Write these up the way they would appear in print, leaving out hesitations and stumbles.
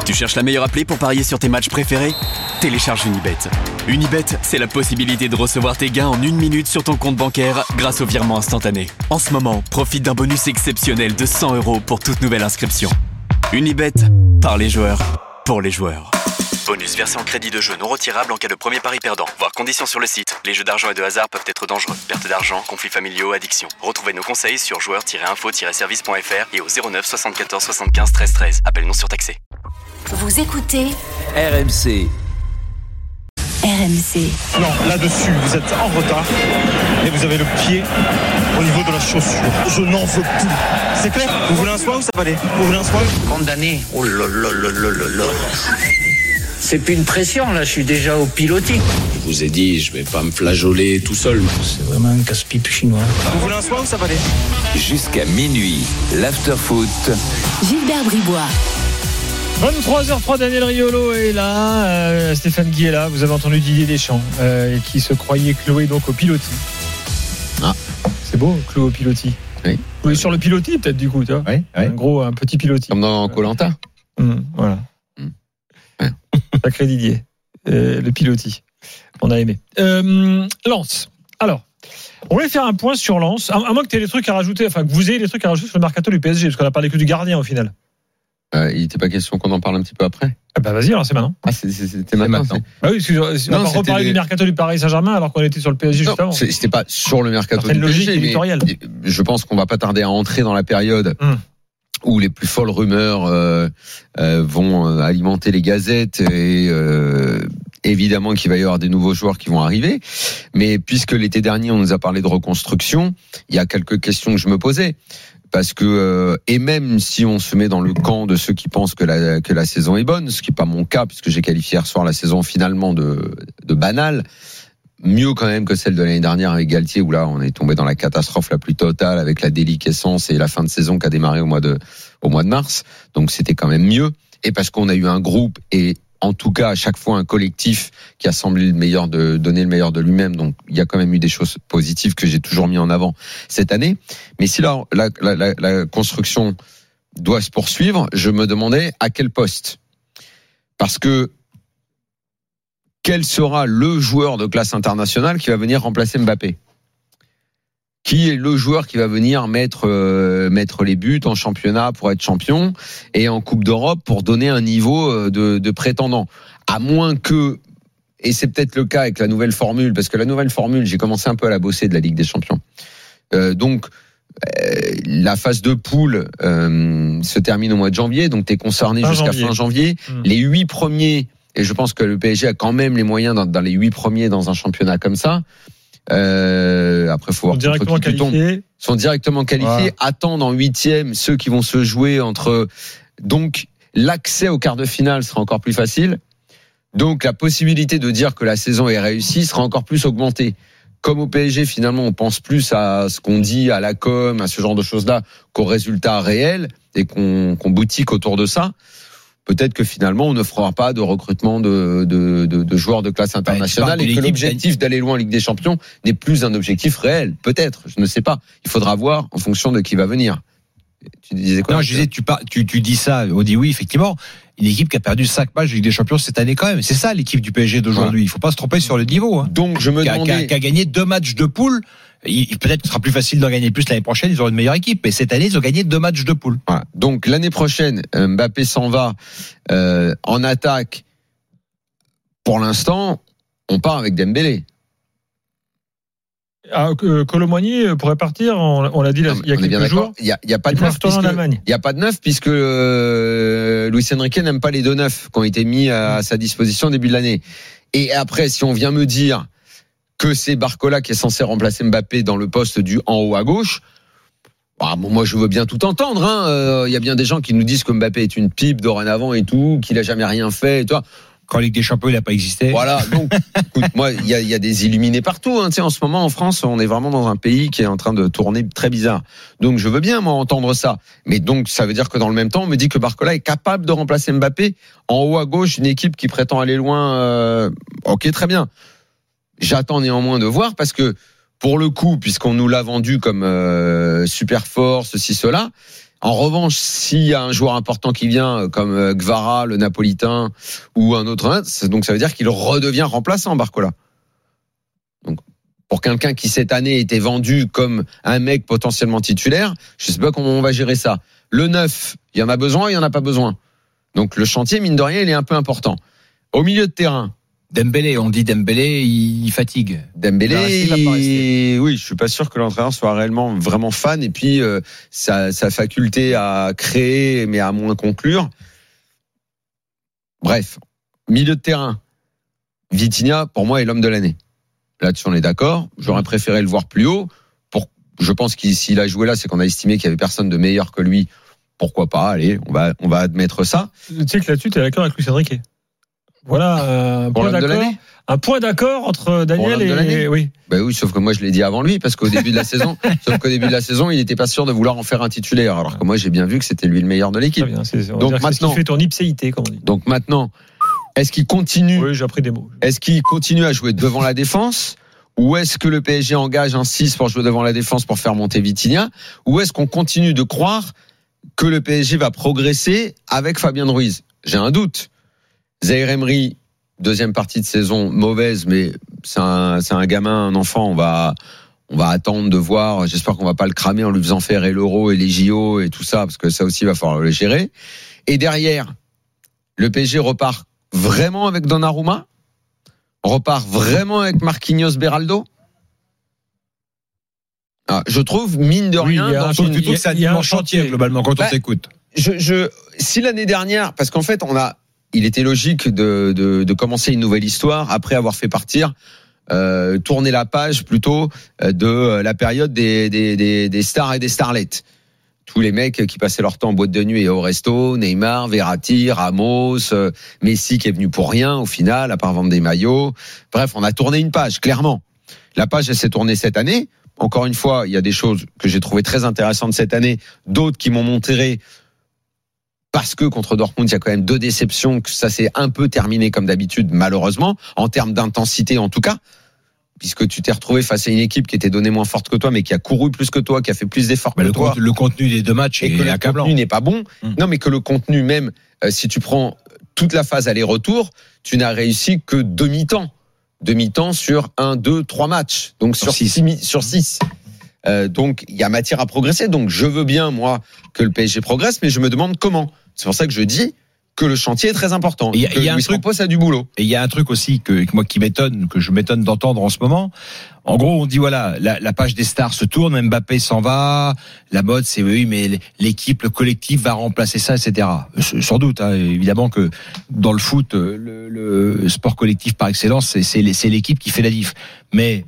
Tu cherches la meilleure appli pour parier sur tes matchs préférés ? Télécharge Unibet. Unibet, c'est la possibilité de recevoir tes gains en 1 minute sur ton compte bancaire grâce au virement instantané. En ce moment, profite d'un bonus exceptionnel de 100 € pour toute nouvelle inscription. Unibet, par les joueurs, pour les joueurs. Bonus versé en crédit de jeu non retirable en cas de premier pari perdant. Voir conditions sur le site. Les jeux d'argent et de hasard peuvent être dangereux. Perte d'argent, conflits familiaux, addiction. Retrouvez nos conseils sur joueurs-info-service.fr et au 09 74 75 13 13. Appel non surtaxé. Vous écoutez RMC. RMC. Non, là-dessus, vous êtes en retard et vous avez le pied au niveau de la chaussure. Je n'en veux plus. C'est clair ? Vous voulez un soin ou ça va aller ? Vous voulez un soin ? Condamné. Oh là là là là là là. C'est plus une pression, là, je suis déjà au pilotis. Je vous ai dit, je vais pas me flageoler tout seul. C'est vraiment un casse-pipe chinois. Vous voulez un soin ou ça va aller ? Jusqu'à minuit, l'after-foot. Gilbert Bribois. 23h03, Daniel Riolo est là, Stéphane Guy est là, vous avez entendu Didier Deschamps, qui se croyait cloué donc au pilotis. Ah. C'est beau, cloué au pilotis. Oui. Cloué sur le pilotis peut-être du coup, tu vois. Oui. Un petit pilotis. Comme dans Koh-Lanta. Voilà. Ouais. Sacré Didier, le pilotis. On a aimé. Lens. Alors, on voulait faire un point sur Lens, à moins que tu aies des trucs à rajouter, enfin que vous ayez des trucs à rajouter sur le mercato du PSG, parce qu'on a parlé que du gardien au final. Il n'était pas question qu'on en parle un petit peu après. Ah bah vas-y, alors c'est maintenant. Ah, c'était maintenant. Bah oui, on va reparler du mercato du Paris Saint-Germain alors qu'on était sur le PSG juste avant. C'était pas sur le mercato du PSG, éditoriale. Mais je pense qu'on va pas tarder à entrer dans la période où les plus folles rumeurs vont alimenter les gazettes et évidemment qu'il va y avoir des nouveaux joueurs qui vont arriver. Mais puisque l'été dernier on nous a parlé de reconstruction, il y a quelques questions que je me posais. Parce que et même si on se met dans le camp de ceux qui pensent que la saison est bonne, ce qui n'est pas mon cas puisque j'ai qualifié hier soir la saison finalement de banale, mieux quand même que celle de l'année dernière avec Galtier où là on est tombé dans la catastrophe la plus totale avec la déliquescence et la fin de saison qui a démarré au mois de mars. Donc c'était quand même mieux et parce qu'on a eu un groupe et en tout cas à chaque fois un collectif qui a semblé donner le meilleur de lui-même. Donc il y a quand même eu des choses positives que j'ai toujours mis en avant cette année. Mais si la construction doit se poursuivre, je me demandais à quel poste. Parce que quel sera le joueur de classe internationale qui va venir remplacer Mbappé ? Qui est le joueur qui va venir mettre les buts en championnat pour être champion et en Coupe d'Europe pour donner un niveau de prétendant. À moins que, et c'est peut-être le cas avec la nouvelle formule, parce que la nouvelle formule, j'ai commencé un peu à la bosser de la Ligue des Champions. Donc, la phase de poule se termine au mois de janvier, donc tu es concerné jusqu'à fin janvier. Les 8 premiers, et je pense que le PSG a quand même les moyens dans les 8 premiers dans un championnat comme ça. Après faut voir directement qualifiés. Sont directement qualifiés, attendent en 8e ceux qui vont se jouer entre, donc l'accès au quart de finale sera encore plus facile, donc la possibilité de dire que la saison est réussie sera encore plus augmentée. Comme au PSG finalement on pense plus à ce qu'on dit à la com, à ce genre de choses là qu'aux résultats réels et qu'on boutique autour de ça. Peut-être que finalement on ne fera pas de recrutement de joueurs de classe internationale et que l'objectif d'aller loin en Ligue des Champions n'est plus un objectif réel. Peut-être, je ne sais pas. Il faudra voir en fonction de qui va venir. Tu disais quoi ? Non, je disais, tu dis ça, on dit oui, effectivement. Une équipe qui a perdu 5 matchs de Ligue des Champions cette année quand même. C'est ça l'équipe du PSG d'aujourd'hui. Il ne faut pas se tromper sur le niveau. Hein. Donc je me demandais... Qui a gagné 2 matchs de poule. Peut-être que ce sera plus facile d'en gagner plus l'année prochaine, ils auront une meilleure équipe. Mais cette année, ils ont gagné 2 matchs de poule. Voilà. Donc l'année prochaine, Mbappé s'en va en attaque. Pour l'instant, on part avec Dembélé. Colomboigny pourrait partir, on l'a dit il y a quelques jours. Il y a pas de neuf il y a pas de neuf puisque Luis Enrique n'aime pas les 2 neufs qui ont été mis à sa disposition au début de l'année. Et après, si on vient me dire que c'est Barcola qui est censé remplacer Mbappé dans le poste du en haut à gauche, moi je veux bien tout entendre. Y a bien des gens qui nous disent que Mbappé est une pipe dorénavant et tout, qu'il a jamais rien fait et tout. Quand Ligue des Champions, il n'a pas existé. Voilà, donc, écoute, moi, il y a des illuminés partout. Tu sais, en ce moment, en France, on est vraiment dans un pays qui est en train de tourner très bizarre. Donc, je veux bien, moi, entendre ça. Mais donc, ça veut dire que dans le même temps, on me dit que Barcola est capable de remplacer Mbappé en haut à gauche, une équipe qui prétend aller loin. Ok, très bien. J'attends néanmoins de voir parce que, pour le coup, puisqu'on nous l'a vendu comme super fort, ceci, cela, En revanche, s'il y a un joueur important qui vient, comme Gvara, le Napolitain, ou un autre, donc ça veut dire qu'il redevient remplaçant, Barcola. Donc, pour quelqu'un qui cette année était vendu comme un mec potentiellement titulaire, je sais pas comment on va gérer ça. Le 9, il y en a besoin, il y en a pas besoin. Donc le chantier, mine de rien, il est un peu important. Au milieu de terrain, Dembélé, on dit Dembélé, il fatigue. Dembélé, oui, je suis pas sûr que l'entraîneur soit réellement vraiment fan. Et puis sa faculté à créer, mais à moins conclure. Bref, milieu de terrain, Vitinha, pour moi, est l'homme de l'année. Là-dessus, on est d'accord. J'aurais préféré le voir plus haut. Je pense qu'il s'il a joué là, c'est qu'on a estimé qu'il y avait personne de meilleur que lui. Pourquoi pas ? Allez, on va admettre ça. Tu sais que là-dessus, tu es d'accord avec Luis Enrique. Voilà un point d'accord entre Daniel et oui. Ben oui, sauf que moi je l'ai dit avant lui parce qu'au début de la saison, il n'était pas sûr de vouloir en faire un titulaire, alors que moi j'ai bien vu que c'était lui le meilleur de l'équipe. Bien, donc maintenant, c'est ce qui fait ton ipséité, comme on dit. Donc maintenant, est-ce qu'il continue ? Oui, j'ai appris des mots. Est-ce qu'il continue à jouer devant la défense ? Ou est-ce que le PSG engage un 6 pour jouer devant la défense pour faire monter Vitinha ? Ou est-ce qu'on continue de croire que le PSG va progresser avec Fabien Ruiz ? J'ai un doute. Zaïre Emery, deuxième partie de saison mauvaise, mais c'est un gamin, un enfant. On va attendre de voir. J'espère qu'on va pas le cramer en lui faisant faire l'Euro et les JO et tout ça, parce que ça aussi il va falloir le gérer. Et derrière, le PSG repart vraiment avec Donnarumma ? Repart vraiment avec Marquinhos Beraldo ? Je trouve, mine de rien, il y a un chantier globalement quand on t'écoute. Si l'année dernière, parce qu'en fait, il était logique de commencer une nouvelle histoire après avoir fait partir, tourner la page plutôt de la période des stars et des starlettes. Tous les mecs qui passaient leur temps en boîte de nuit et au resto, Neymar, Verratti, Ramos, Messi qui est venu pour rien au final, à part vendre des maillots. Bref, on a tourné une page, clairement. La page, elle s'est tournée cette année. Encore une fois, il y a des choses que j'ai trouvées très intéressantes cette année, d'autres qui m'ont montré, parce que contre Dortmund, il y a quand même 2 déceptions, que ça s'est un peu terminé comme d'habitude, malheureusement, en termes d'intensité en tout cas, puisque tu t'es retrouvé face à une équipe qui était donnée moins forte que toi, mais qui a couru plus que toi, qui a fait plus d'efforts que toi. Le contenu des 2 matchs est accablant. Le contenu n'est pas bon. Non, mais que le contenu même, si tu prends toute la phase aller-retour, tu n'as réussi que demi-temps. Demi-temps sur 1, 2, 3 matchs. Donc sur 6. Donc il y a matière à progresser. Donc je veux bien, moi, que le PSG progresse, mais je me demande comment. C'est pour ça que je dis que le chantier est très important. Il y a un truc, ça a du boulot. Et il y a un truc aussi que je m'étonne d'entendre en ce moment. En gros, on dit voilà, la page des stars se tourne, Mbappé s'en va, la mode c'est oui, mais l'équipe, le collectif va remplacer ça, etc. Sans doute, évidemment que dans le foot, le sport collectif par excellence, c'est l'équipe qui fait la diff. Mais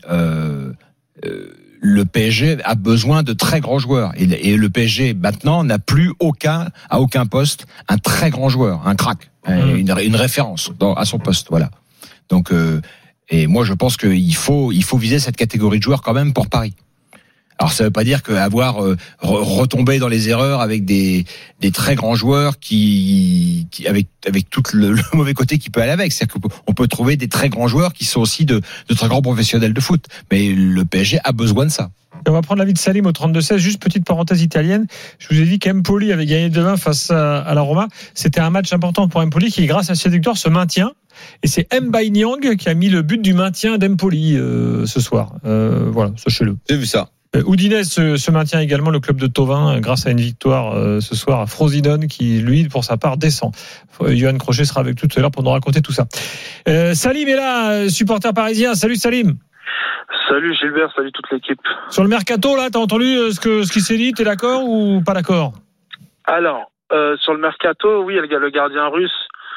le PSG a besoin de très grands joueurs et le PSG maintenant n'a plus à aucun poste un très grand joueur, un crack, une référence à son poste, voilà. Donc et moi je pense qu'il faut viser cette catégorie de joueurs quand même pour Paris. Alors ça veut pas dire qu'avoir retombé dans les erreurs avec des très grands joueurs qui avec tout le mauvais côté qui peut aller avec, c'est-à-dire qu'on peut trouver des très grands joueurs qui sont aussi de très grands professionnels de foot, mais le PSG a besoin de ça. On va prendre l'avis de Salim au 32-16. Juste petite parenthèse italienne. Je vous ai dit qu'Empoli avait gagné 2-1 face à la Roma. C'était un match important pour Empoli qui, grâce à cette victoire, se maintient. Et c'est Mbaye Niang qui a mis le but du maintien d'Empoli ce soir. Voilà, sachez-le. J'ai vu ça. Udinese se maintient également, le club de Thauvin, grâce à une victoire ce soir à Frosinone qui, lui, pour sa part, descend. Johan Crochet sera avec nous tout à l'heure pour nous raconter tout ça. Salim est là, supporter parisien. Salut Salim. Salut Gilbert, salut toute l'équipe. Sur le mercato, là, t'as entendu ce qui s'est dit, t'es d'accord ou pas d'accord ? Alors, sur le mercato, oui, il y a le gardien russe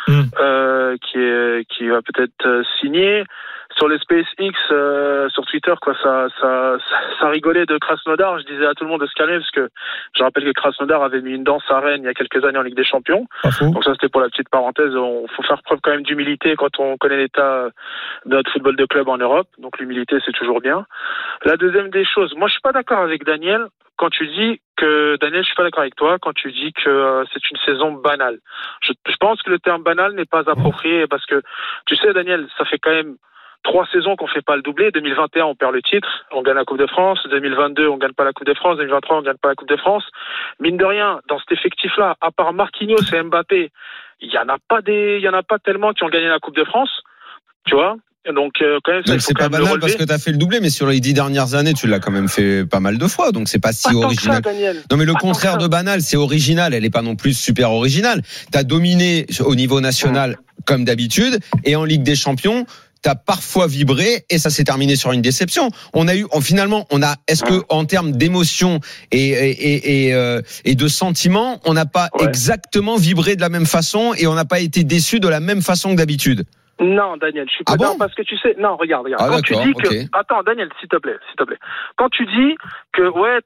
qui va peut-être signer. Sur les SpaceX, sur Twitter, quoi, ça rigolait de Krasnodar. Je disais à tout le monde de se calmer parce que je rappelle que Krasnodar avait mis une danse à Rennes il y a quelques années en Ligue des Champions. Donc ça, c'était pour la petite parenthèse. Faut faire preuve quand même d'humilité quand on connaît l'état de notre football de club en Europe. Donc l'humilité, c'est toujours bien. La deuxième des choses, moi, je suis pas d'accord avec Daniel quand tu dis que, Daniel, je suis pas d'accord avec toi quand tu dis que c'est une saison banale. Je pense que le terme banal n'est pas approprié parce que, tu sais, Daniel, ça fait quand même 3 saisons qu'on fait pas le doublé. 2021, on perd le titre, on gagne la Coupe de France. 2022, on gagne pas la Coupe de France. 2023, on gagne pas la Coupe de France. Mine de rien, dans cet effectif-là, à part Marquinhos et Mbappé, il y en a pas tellement qui ont gagné la Coupe de France. Tu vois? Donc, quand même, donc c'est pas banal parce que tu as fait le doublé, mais sur les 10 dernières années, tu l'as quand même fait pas mal de fois, donc c'est pas si original. Non, mais le contraire de banal, c'est original. Elle est pas non plus super originale. T'as dominé au niveau national comme d'habitude, et en Ligue des Champions, t'as parfois vibré et ça s'est terminé sur une déception. Est-ce que en termes d'émotion et de sentiments, on n'a pas exactement vibré de la même façon et on n'a pas été déçu de la même façon que d'habitude? Non, Daniel, je suis pas d'accord parce que tu sais, non, regarde. Quand tu dis que, attends, Daniel, s'il te plaît. Quand tu dis que,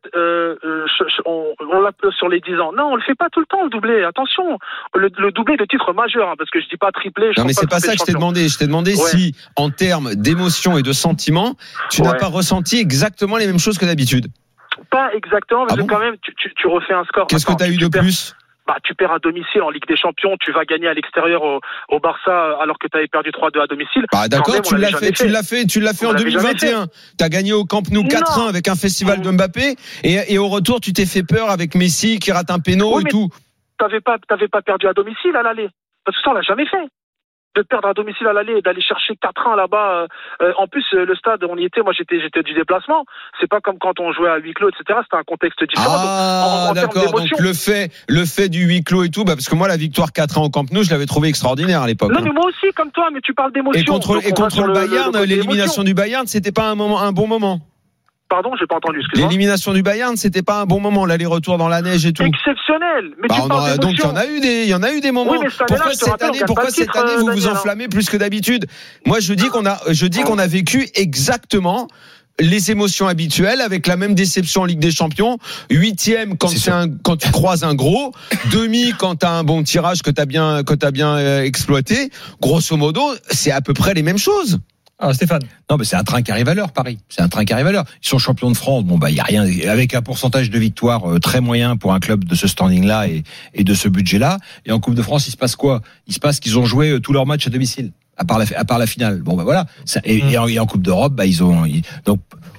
on l'a sur les 10 ans. Non, on le fait pas tout le temps, le doublé. Attention. Le doublé de titre majeur, parce que je dis pas triplé. Non, mais c'est pas ça que je t'ai demandé. Je t'ai demandé si, en termes d'émotion et de sentiment, tu n'as pas ressenti exactement les mêmes choses que d'habitude. Pas exactement, mais quand même, tu refais un score. Qu'est-ce que t'as eu de plus? Tu perds à domicile en Ligue des Champions, tu vas gagner à l'extérieur au Barça alors que tu avais perdu 3-2 à domicile. D'accord, tu l'as fait en 2021. Tu as gagné au Camp Nou 4-1 avec un festival de Mbappé et au retour tu t'es fait peur avec Messi qui rate un péno et tout. T'avais pas perdu à domicile à l'aller. Parce que ça on l'a jamais fait. De perdre à domicile à l'aller et d'aller chercher 4-1 là-bas. En plus, le stade, on y était, moi j'étais du déplacement. C'est pas comme quand on jouait à huis clos, etc. C'était un contexte différent. D'accord. Donc le fait du huis clos et tout, parce que moi la victoire 4-1 au Camp Nou, je l'avais trouvé extraordinaire à l'époque. Non, mais moi aussi, comme toi, mais tu parles d'émotion. Et contre le Bayern, l'élimination du Bayern, c'était pas un bon moment. Pardon, j'ai pas entendu, excuse-moi. L'élimination du Bayern, c'était pas un bon moment, l'aller-retour dans la neige et tout. Exceptionnel. Mais tu parles donc il y en a eu des moments. Oui, Pourquoi cette année vous vous enflammez plus que d'habitude? Moi, je dis qu'on a vécu exactement les émotions habituelles avec la même déception en Ligue des Champions. 8e quand tu croises un gros, demi quand t'as un bon tirage que t'as bien exploité. Grosso modo, c'est à peu près les mêmes choses. Ah, Stéphane. Non, mais c'est un train qui arrive à l'heure, Paris. C'est un train qui arrive à l'heure. Ils sont champions de France. Bon, il y a rien, avec un pourcentage de victoire très moyen pour un club de ce standing-là et de ce budget-là. Et en Coupe de France, il se passe quoi? Il se passe qu'ils ont joué tous leurs matchs à domicile. À part la finale. Bon, voilà. Et en Coupe d'Europe, donc,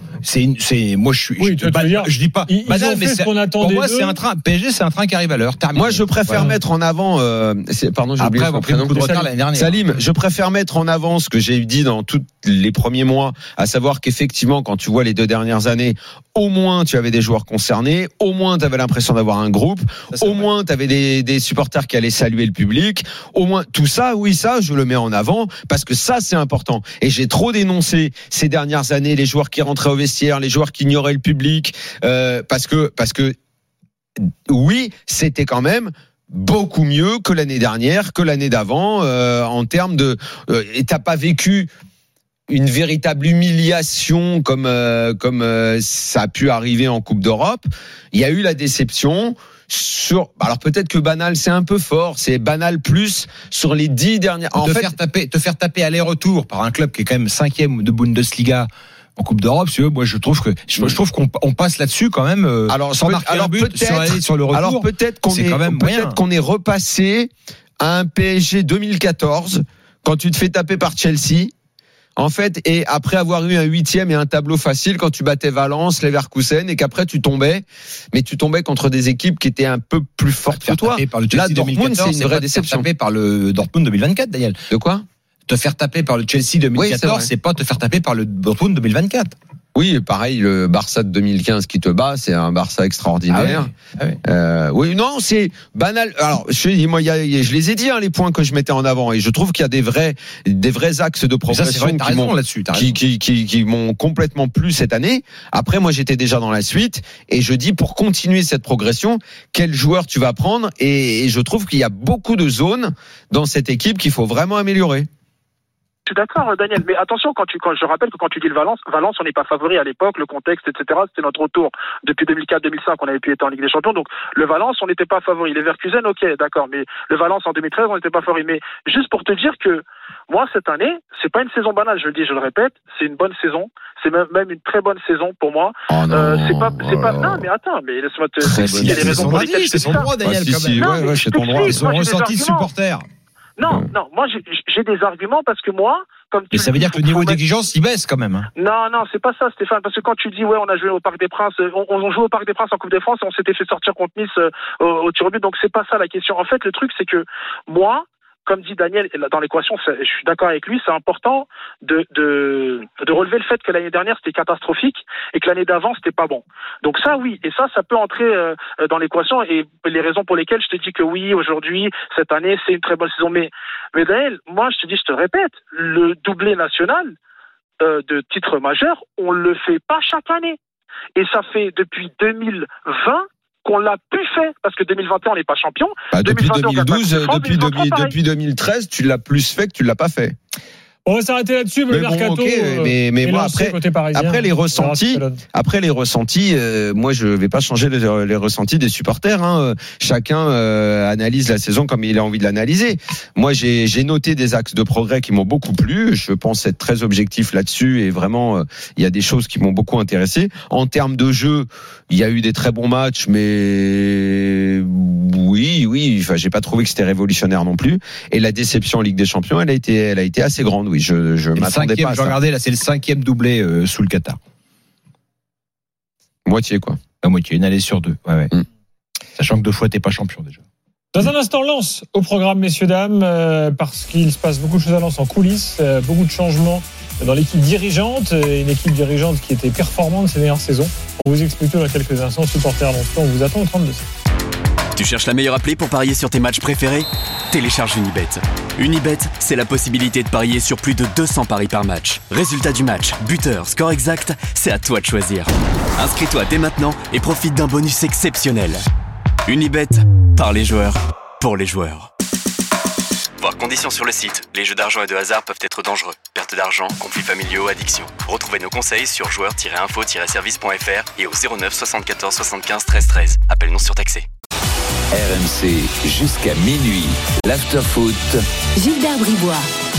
moi je dis pas banal, mais pour moi c'est un train. PSG, c'est un train qui arrive à l'heure. Terminé. Moi je préfère mettre en avant pardon, j'ai oublié son prénom. Beaucoup de retard l'année dernière. Salim, je préfère mettre en avant ce que j'ai dit dans tous les premiers mois, à savoir qu'effectivement quand tu vois les 2 dernières années, au moins tu avais des joueurs concernés, au moins tu avais l'impression d'avoir un groupe, au moins tu avais des supporters qui allaient saluer le public, au moins tout ça, oui, ça je le mets en avant parce que ça c'est important. Et j'ai trop dénoncé ces dernières années les joueurs qui rentraient au vestiaire, les joueurs qui ignoraient le public, parce que oui, c'était quand même beaucoup mieux que l'année dernière, que l'année d'avant, en termes de. Et t'as pas vécu une véritable humiliation comme ça a pu arriver en Coupe d'Europe. Il y a eu la déception. Alors peut-être que banal c'est un peu fort, c'est banal plus sur les 10 dernières. Te faire taper aller-retour par un club qui est quand même 5e de Bundesliga en Coupe d'Europe, si moi je trouve qu'on passe là-dessus quand même. Sans marquer un but sur le retour. Alors peut-être qu'on est repassé à un PSG 2014 quand tu te fais taper par Chelsea. En fait, et après avoir eu un 8e et un tableau facile quand tu battais Valence, Leverkusen, et qu'après tu tombais contre des équipes qui étaient un peu plus fortes que toi. Là, Dortmund, c'est une vraie déception. Te faire taper par le Dortmund 2024, Daniel. De quoi? Te faire taper par le Chelsea 2014, c'est pas te faire taper par le Dortmund 2024. Oui, pareil, le Barça de 2015 qui te bat, c'est un Barça extraordinaire. Oui, non, c'est banal. Alors, je les ai dit, les points que je mettais en avant, et je trouve qu'il y a des vrais axes de progression qui m'ont complètement plu cette année. Après, moi, j'étais déjà dans la suite, et je dis, pour continuer cette progression, quel joueur tu vas prendre, et je trouve qu'il y a beaucoup de zones dans cette équipe qu'il faut vraiment améliorer. Je suis d'accord, Daniel, mais attention, je rappelle que quand tu dis le Valence, on n'est pas favori à l'époque, le contexte, etc. C'était notre retour depuis 2004-2005, on avait pu être en Ligue des Champions, donc le Valence, on n'était pas favori. Les Leverkusen, ok, d'accord, mais le Valence en 2013, on n'était pas favori. Mais juste pour te dire que moi, cette année, c'est pas une saison banale, je le dis, je le répète, c'est une bonne saison, c'est même une très bonne saison pour moi. Oh non, c'est pas, non, mais attends, mais laisse-moi te expliquer les raisons pour lesquelles c'est son droit, Daniel, quand même. C'est ton droit. Ils sont ressentis de supporters. Non, moi j'ai des arguments parce que moi, comme mais ça veut dire que le niveau d'exigence il baisse quand même. Hein. Non, c'est pas ça, Stéphane, parce que quand tu dis on a joué au Parc des Princes, on joue au Parc des Princes en Coupe de France et on s'était fait sortir contre Nice au tir au but, donc c'est pas ça la question. En fait, le truc c'est que moi, comme dit Daniel, dans l'équation, je suis d'accord avec lui, c'est important de relever le fait que l'année dernière c'était catastrophique et que l'année d'avant c'était pas bon. Donc ça oui, et ça peut entrer dans l'équation, et les raisons pour lesquelles je te dis que oui, aujourd'hui, cette année, c'est une très bonne saison. Mais Daniel, moi je te répète, le doublé national de titre majeur, on le fait pas chaque année. Et ça fait depuis 2020 qu'on l'a plus fait, parce que 2021 on n'est pas champion. Depuis 2012, depuis 2013, tu l'as plus fait que tu l'as pas fait. On va s'arrêter là-dessus, mais mercato. Mais moi après les ressentis, moi je vais pas changer les ressentis des supporters. Hein. Chacun analyse la saison comme il a envie de l'analyser. Moi j'ai noté des axes de progrès qui m'ont beaucoup plu. Je pense être très objectif là-dessus et vraiment il y a des choses qui m'ont beaucoup intéressé. En termes de jeu, il y a eu des très bons matchs, mais oui. Enfin, j'ai pas trouvé que c'était révolutionnaire non plus. Et la déception en Ligue des Champions, elle a été assez grande. Oui, je m'attendais pas à ça. Regardez, là, c'est le 5e doublé sous le Qatar. Moitié, quoi. La moitié, une année sur 2. Ouais. Sachant que 2 fois, t'es pas champion déjà. Dans un instant, Lens au programme, messieurs, dames, parce qu'il se passe beaucoup de choses à Lens en coulisses, beaucoup de changements dans l'équipe dirigeante, une équipe dirigeante qui était performante ces dernières saisons. On vous explique tout dans quelques instants, supporters Lens. On vous attend au 32. Tu cherches la meilleure appli pour parier sur tes matchs préférés ? Télécharge Unibet. Unibet, c'est la possibilité de parier sur plus de 200 paris par match. Résultat du match, buteur, score exact, c'est à toi de choisir. Inscris-toi dès maintenant et profite d'un bonus exceptionnel. Unibet, par les joueurs, pour les joueurs. Voir conditions sur le site. Les jeux d'argent et de hasard peuvent être dangereux. Perte d'argent, conflits familiaux, addiction. Retrouvez nos conseils sur joueurs-info-service.fr et au 09 74 75 13 13. Appel non surtaxé. RMC jusqu'à minuit. L'after-foot. Gilbert Bribois.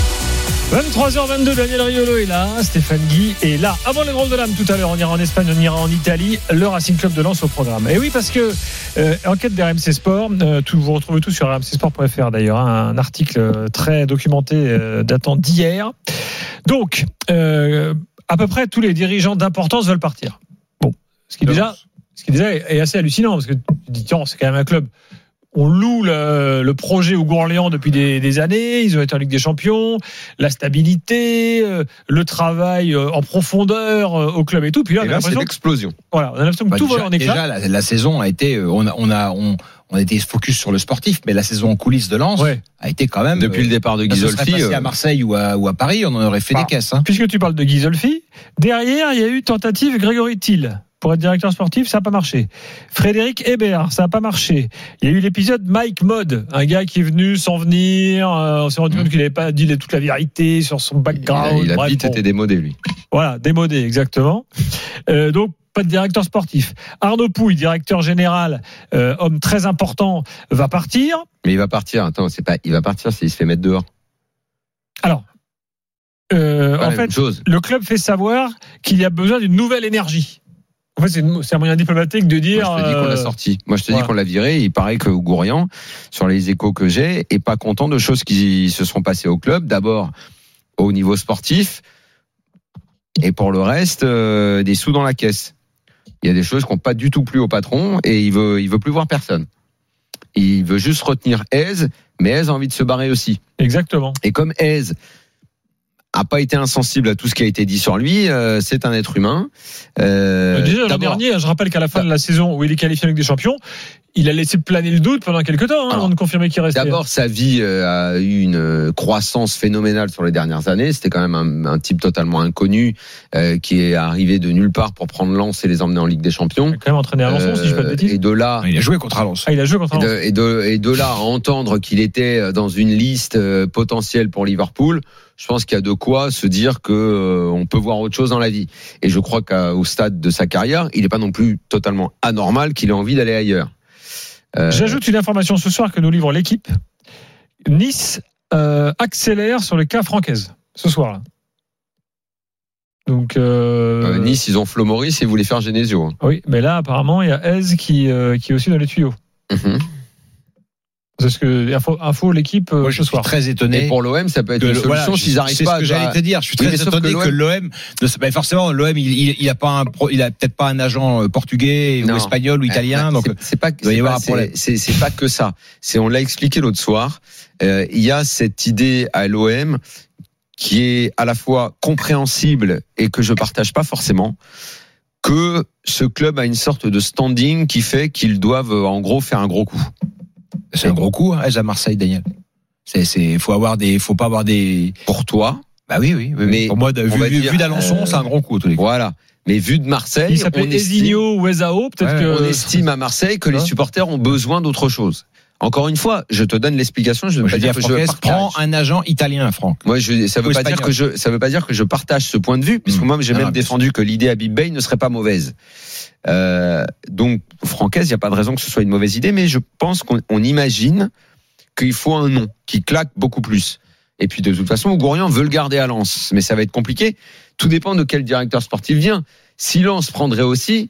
23h22, Daniel Riolo est là, Stéphane Guy est là. Avant les drôles de l'âme tout à l'heure, on ira en Espagne, on ira en Italie, le Racing Club de Lens au programme. Et oui, parce que enquête d'RMC Sport, vous retrouvez tout sur rmcsport.fr d'ailleurs, un article très documenté datant d'hier. Donc, à peu près tous les dirigeants d'importance veulent partir. Bon, ce qui déjà est assez hallucinant, parce que tu dis, tiens, c'est quand même un club. On loue le projet au Gourléans depuis des années. Ils ont été en Ligue des Champions, la stabilité, le travail en profondeur au club et tout. Puis là, c'est l'explosion. Voilà, on a l'impression que tout va en éclat. Déjà, la saison a été, on a été focus sur le sportif, mais la saison en coulisses de Lens a été quand même. Depuis le départ de Ghisolfi, passé à Marseille ou à Paris, on en aurait fait des caisses. Hein. Puisque tu parles de Ghisolfi, derrière il y a eu tentative Grégory Thiel. Pour être directeur sportif, ça n'a pas marché. Frédéric Hébert, ça n'a pas marché. Il y a eu l'épisode Mike Mode, un gars qui est venu sans venir. On s'est rendu compte qu'il n'avait pas dit toute la vérité sur son background. Il a vite été démodé, lui. Voilà, démodé, exactement. Donc, pas de directeur sportif. Arnaud Pouille, directeur général, homme très important, va partir. Mais il va partir. Attends, il va partir s'il se fait mettre dehors. Alors, en fait, le club fait savoir qu'il y a besoin d'une nouvelle énergie. En fait, c'est un moyen diplomatique de dire. Moi, je te dis qu'on l'a sorti. Moi, je te dis qu'on l'a viré. Il paraît que Gourian, sur les échos que j'ai, est pas content de choses qui se sont passées au club. D'abord, au niveau sportif. Et pour le reste, des sous dans la caisse. Il y a des choses qui n'ont pas du tout plu au patron et il veut plus voir personne. Il veut juste retenir Hez, mais Hez a envie de se barrer aussi. Exactement. Et comme Hez a pas été insensible à tout ce qui a été dit sur lui, c'est un être humain. Déjà l'an dernier, je rappelle qu'à la fin de la saison où il est qualifié en Ligue des Champions, il a laissé planer le doute pendant quelques temps avant de confirmer qu'il restait. D'abord, sa vie a eu une croissance phénoménale sur les dernières années. C'était quand même un type totalement inconnu qui est arrivé de nulle part pour prendre Lens et les emmener en Ligue des Champions. Il a quand même entraîné à Lens, si je ne dis pas de bêtises. Et de là, il a joué contre Lens. Il a joué contre Lens. Et de là à entendre qu'il était dans une liste potentielle pour Liverpool, je pense qu'il y a de quoi se dire que on peut voir autre chose dans la vie. Et je crois qu'au stade de sa carrière, il n'est pas non plus totalement anormal qu'il ait envie d'aller ailleurs. J'ajoute une information ce soir que nous livre l'équipe. Nice accélère sur le cas Francaise ce soir-là. Donc Nice, ils ont Flo Maurice et voulaient faire Genesio. Oui, mais là apparemment il y a Hez qui est aussi dans les tuyaux. C'est ce que info l'équipe Moi, je ce suis soir. très étonné. Et pour l'OM, ça peut être une solution s'ils n'arrivent pas. C'est ce que j'allais te dire. Je suis très étonné que l'OM. Forcément, l'OM, il a peut-être pas un agent portugais ou espagnol ou italien. Donc, c'est pas que ça. On l'a expliqué l'autre soir. Il y a cette idée à l'OM qui est à la fois compréhensible et que je partage pas forcément, que ce club a une sorte de standing qui fait qu'ils doivent en gros faire un gros coup. C'est un gros coup, hein, à Marseille, Daniel. Faut pas avoir des. Pour toi. Bah oui. Mais pour moi, vu d'Alençon, c'est un gros coup, tous les coups. Voilà. Mais vu de Marseille, il s'appelle Ezinho ou Ezao, peut-être on estime à Marseille que les supporters ont besoin d'autre chose. Encore une fois, je te donne l'explication. Je ne veux pas dire que je partage. Prends un agent italien, Franck. Moi, ça veut pas dire que je partage ce point de vue, puisque moi, j'ai même défendu que l'idée Habib Beye ne serait pas mauvaise. Donc, Francaise, il n'y a pas de raison que ce soit une mauvaise idée, mais je pense qu'on imagine qu'il faut un nom qui claque beaucoup plus. Et puis, de toute façon, Oughourlian veut le garder à Lens, mais ça va être compliqué. Tout dépend de quel directeur sportif vient. Si Lens prendrait aussi.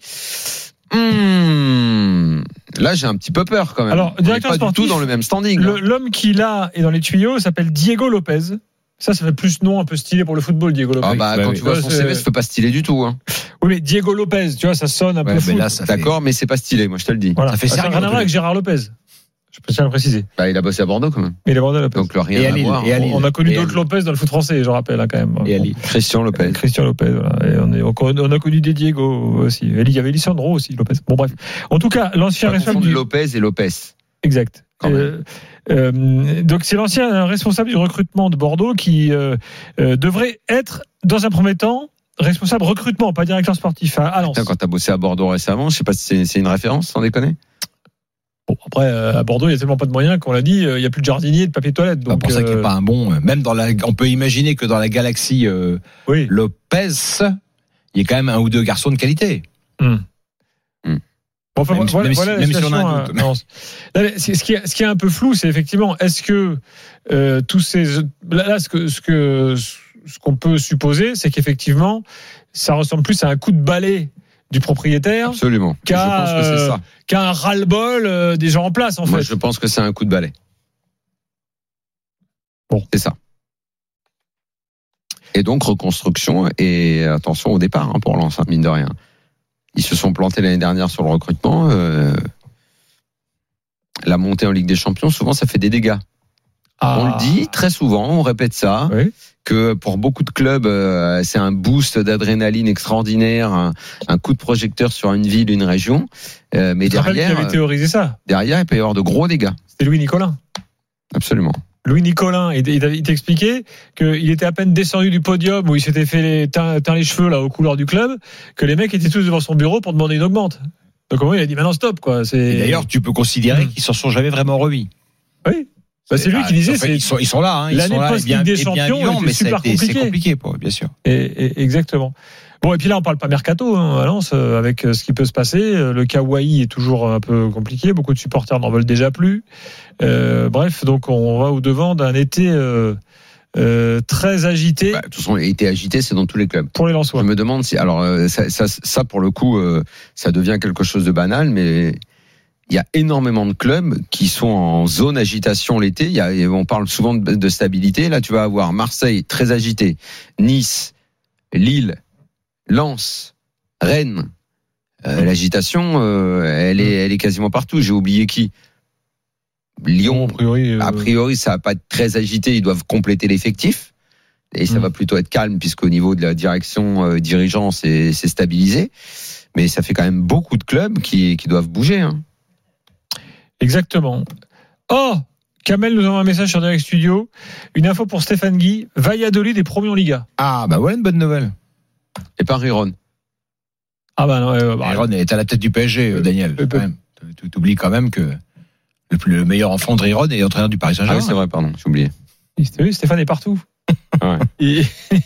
Là, j'ai un petit peu peur quand même. Alors, directeur pas sportif, du tout dans le même standing. L'homme qui là est dans les tuyaux s'appelle Diego Lopez. Ça fait plus nom un peu stylé pour le football, Diego Lopez. Ah bah, quand tu vois son CV, ça fait pas stylé du tout. Hein. Oui, mais Diego Lopez, tu vois, ça sonne un peu foot. Là, d'accord, mais c'est pas stylé, moi je te le dis. Voilà. Ça fait rien à voir avec Gérard Lopez. Je peux tiens à le préciser. Bah, il a bossé à Bordeaux quand même. Il est à Bordeaux, Lopez. Donc rien à voir. On a connu d'autres Lopez dans le foot français, je rappelle quand même. Et Ali. Christian Lopez, voilà. Et on a connu des Diego aussi. Il y avait Lisandro aussi, Lopez. Bon bref. En tout cas, l'ancien responsable du Lopez et Lopez. Exact. Donc c'est l'ancien responsable du recrutement de Bordeaux qui devrait être dans un premier temps responsable recrutement, pas directeur sportif à Lens. Quand t'as bossé à Bordeaux récemment, je sais pas si c'est une référence, sans déconner. Bon, après, à Bordeaux, il n'y a tellement pas de moyens qu'on l'a dit, il n'y a plus de jardinier, de papier toilette. Donc, pour ça qu'il n'y a pas un bon. Même on peut imaginer que dans la galaxie Lopez, il y a quand même un ou deux garçons de qualité. Bon, enfin, même si on a un doute. Ce qui est un peu flou, c'est effectivement, est-ce que tous ces. Là, ce qu'on peut supposer, c'est qu'effectivement, ça ressemble plus à un coup de balai du propriétaire. Absolument. Je pense que c'est ça. Qu'un ras-le-bol des gens en place, en fait. Moi, je pense que c'est un coup de balai. Bon. C'est ça. Et donc, reconstruction et attention au départ pour Lens, mine de rien. Ils se sont plantés l'année dernière sur le recrutement. La montée en Ligue des Champions, souvent, ça fait des dégâts. On le dit très souvent, on répète ça, que pour beaucoup de clubs, c'est un boost d'adrénaline extraordinaire, un coup de projecteur sur une ville, une région. Mais derrière, qui avait théorisé ça. Derrière, il peut y avoir de gros dégâts. C'était Louis Nicolin. Absolument. Louis Nicolin, il t'expliquait qu'il était à peine descendu du podium où il s'était fait teint les cheveux là aux couleurs du club, que les mecs étaient tous devant son bureau pour demander une augmente. Donc il a dit maintenant stop quoi. Et d'ailleurs, tu peux considérer qu'ils s'en sont jamais vraiment remis. Oui. C'est lui qui disait. Ils sont là. Hein, l'année post-Ligue des Champions, mais super c'est compliqué, bien sûr. Et exactement. Bon, et puis là, on parle pas mercato à Lens, avec ce qui peut se passer. Le Kawaii est toujours un peu compliqué. Beaucoup de supporters n'en veulent déjà plus. Bref, donc on va au-devant d'un été très agité. De toute façon, l'été agité, c'est dans tous les clubs. Pour les Lensois. Je me demande si. Alors, ça pour le coup, ça devient quelque chose de banal, mais. Il y a énormément de clubs qui sont en zone agitation l'été. On parle souvent de stabilité. Là, tu vas avoir Marseille très agité, Nice, Lille, Lens, Rennes. L'agitation, elle est quasiment partout. J'ai oublié qui. Lyon. A priori, ça va pas être très agité. Ils doivent compléter l'effectif. Et ça va plutôt être calme puisqu'au niveau de la direction dirigeant, c'est stabilisé. Mais ça fait quand même beaucoup de clubs qui doivent bouger. Hein. Exactement. Oh, Kamel nous envoie un message sur Direct Studio. Une info pour Stéphane Guy. Valladolid est premier en Liga. Ah, bah voilà une bonne nouvelle. Et pas Riron. Ah bah non. Riron est à la tête du PSG, Daniel. Tu oublies quand même que le meilleur enfant de Riron est entraîneur du Paris Saint-Germain. Ah oui, c'est vrai, pardon, j'ai oublié. Oui, Stéphane est partout. Ouais.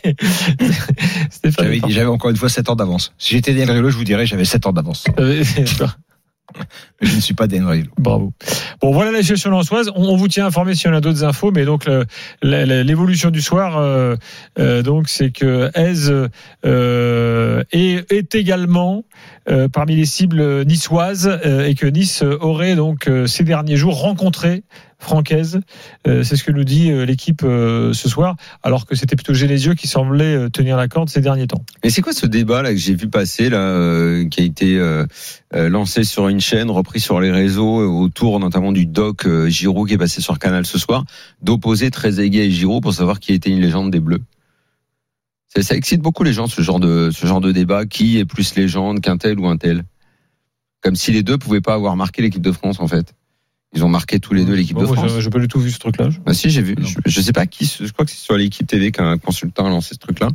J'avais encore une fois 7 ans d'avance. Si j'étais Daniel Riolo, je vous dirais j'avais 7 ans d'avance. Je ne suis pas d'Henry. Bravo. Bon, voilà la situation lensoise. On vous tient informé si on a d'autres infos, mais donc l'évolution du soir, donc c'est que Hez est également parmi les cibles niçoises et que Nice aurait donc ces derniers jours rencontré Francaise. C'est ce que nous dit l'équipe ce soir, alors que c'était plutôt Genesio qui semblait tenir la corde ces derniers temps. Mais c'est quoi ce débat là que j'ai vu passer là, qui a été lancé sur une chaîne, repris sur les réseaux, autour notamment du doc Giroud qui est passé sur Canal ce soir, d'opposer Trezeguet et Giroud pour savoir qui était une légende des Bleus. Ça excite beaucoup les gens, ce genre de débat. Qui est plus légende qu'un tel ou un tel? Comme si les deux pouvaient pas avoir marqué l'équipe de France, en fait. Ils ont marqué tous les deux l'équipe de France. J'ai pas du tout vu ce truc-là. Bah si, j'ai vu. Je sais pas qui. Je crois que c'est sur l'équipe TV qu'un consultant a lancé ce truc-là.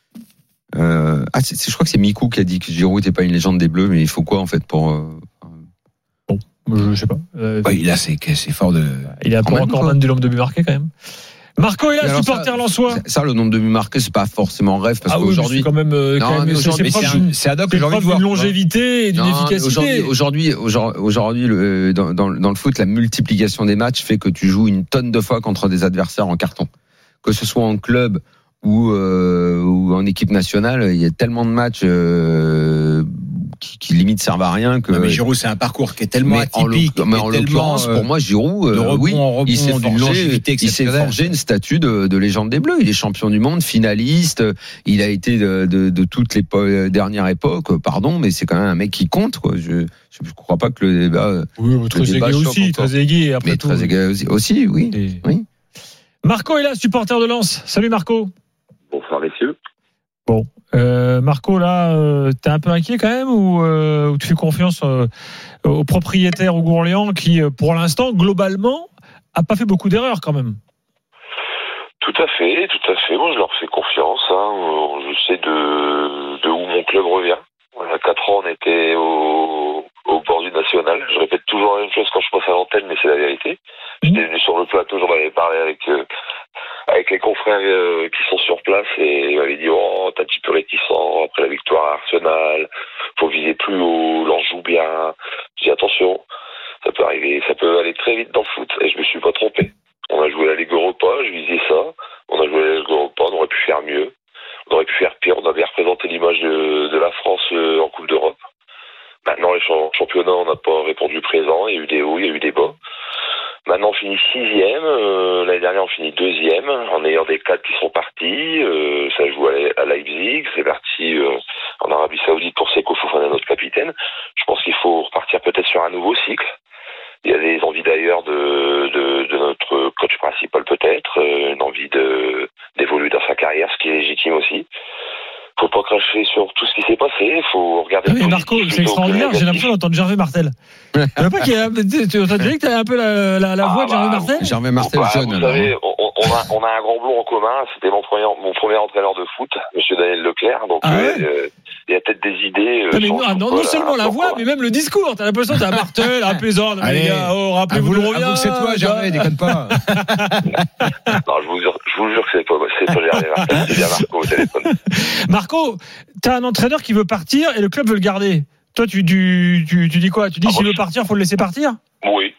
Je crois que c'est Mikou qui a dit que Giroud n'était pas une légende des Bleus, mais il faut quoi en fait pour Bon, je sais pas. Là, c'est fort de. Il est un peu encore du nombre de buts marqués quand même. Marco est là, supporter lensois. Ça, le nombre de buts marqués, c'est pas forcément rêve parce qu'aujourd'hui, c'est quand même. C'est ad hoc que j'ai envie de voir. D'une longévité et d'une efficacité. Aujourd'hui, dans le foot, la multiplication des matchs fait que tu joues une tonne de fois contre des adversaires en carton. Que ce soit en club ou en équipe nationale, il y a tellement de matchs qui limite servent à rien que. Non, mais Giroud, c'est un parcours qui est tellement atypique. En l'occurrence, pour moi, Giroud, il s'est forgé une statue de légende des Bleus. Il est champion du monde, finaliste. Il a été de toutes les dernières époques. Pardon, mais c'est quand même un mec qui compte, quoi. Je crois pas que le débat. Oui, Trezeguet aussi, Trezeguet après tout. Trezeguet aussi, oui. Oui. Marco est là, supporter de Lens. Salut Marco. Bonsoir messieurs. Bon, Marco, là, t'es un peu inquiet quand même ou tu fais confiance au propriétaire Hugo Orléans qui, pour l'instant, globalement, a pas fait beaucoup d'erreurs quand même. Tout à fait. Moi, je leur fais confiance. Je sais de où mon club revient. Il y a 4 ans, on était au bord du national. Je répète toujours la même chose quand je passe à l'antenne, mais c'est la vérité. J'étais venu sur le plateau, j'en avais parlé avec les confrères qui sont sur place et ils m'avaient dit t'es un petit peu réticent après la victoire à Arsenal, faut viser plus haut, Lens joue bien. Je dis attention, ça peut arriver, ça peut aller très vite dans le foot et je me suis pas trompé. On a joué la Ligue Europa, je visais ça, on a joué la Ligue Europa, on aurait pu faire mieux, on aurait pu faire pire, on avait représenté l'image de la France en Coupe d'Europe. Maintenant les championnats, on n'a pas répondu présent, il y a eu des hauts, il y a eu des bas. Maintenant, on finit 6e. L'année dernière, on finit 2e. En ayant des 4 qui sont partis. Ça joue à Leipzig. C'est parti en Arabie Saoudite pour Seko Fofana, notre capitaine. Je pense qu'il faut repartir peut-être sur un nouveau cycle. Il y a des envies d'ailleurs de notre coach principal peut-être. Une envie d'évoluer dans sa carrière, ce qui est légitime aussi. Faut pas cracher sur tout ce qui s'est passé. Il faut regarder. Oui, Marco, c'est extraordinaire. J'ai l'impression d'entendre Gervais Martel. Tu vois pas tu as dit que tu avais un peu la voix de Gervais Martel. Gervais Martel jeune. Vous savez, on a un grand blond en commun. C'était mon premier entraîneur de foot, Monsieur Daniel Leclerc. Donc il y a peut-être des idées. Non seulement la voix, mais même le discours. T'as l'impression que t'as un Martel, un plaisant. Les gars, rappelez-vous de Rouillard. C'est toi, Gervais, déconne pas. Non, je vous jure que c'est pas Gervais Martel, c'est bien Marco au téléphone. Marco, t'as un entraîneur qui veut partir et le club veut le garder. Toi, tu dis quoi? Tu dis s'il veut partir, faut le laisser partir? Oui.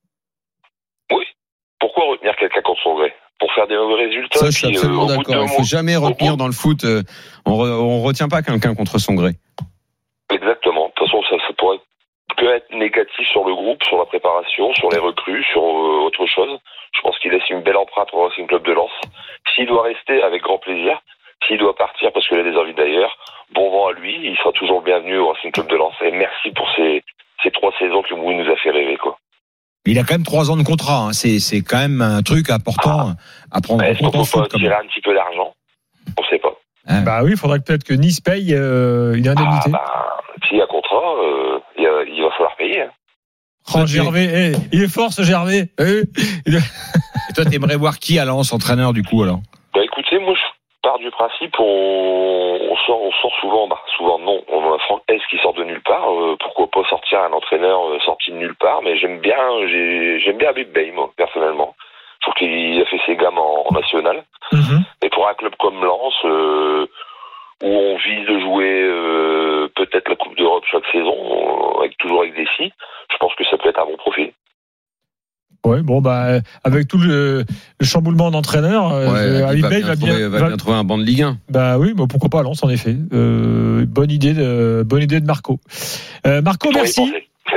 Pourquoi retenir quelqu'un contre son gré? Pour faire des mauvais résultats. Ça, je suis absolument d'accord. Il faut jamais retenir dans le foot. On retient pas quelqu'un contre son gré. Exactement. De toute façon, ça pourrait que être négatif sur le groupe, sur la préparation, sur les recrues, sur autre chose. Je pense qu'il laisse une belle empreinte au Racing Club de Lens. S'il doit rester, avec grand plaisir. S'il doit partir parce qu'il a des envies d'ailleurs, bon vent à lui, il sera toujours le bienvenu au Racing Club de Lens. Et merci pour ces 3 saisons que Mouy nous a fait rêver, quoi. Il a quand même 3 ans de contrat, hein. C'est quand même un truc important à prendre en compte en foot. Est-ce qu'on peut tirer un petit peu d'argent? On ne sait pas. Bah oui, il faudrait peut-être que Nice paye une indemnité. S'il y a contrat, il va falloir payer. Gervais, il est fort ce Gervais. Et toi, t'aimerais voir qui à Lens, entraîneur du coup alors? Bah écoutez, moi je pars du principe on sort souvent non, on a Franck Hez qui sort de nulle part, pourquoi pas sortir un entraîneur sorti de nulle part, mais j'aime bien Habib Bey, moi personnellement. Je trouve qu'il a fait ses gammes en national. Et pour un club comme Lens où on vise de jouer peut-être la Coupe d'Europe chaque saison, toujours avec des si, je pense que ça peut être un bon profil. Ouais, bon, avec tout le chamboulement d'entraîneur, il va bien trouver un banc de Ligue 1. Bah oui, pourquoi pas Lens, en effet. Bonne idée de Marco. Marco, merci.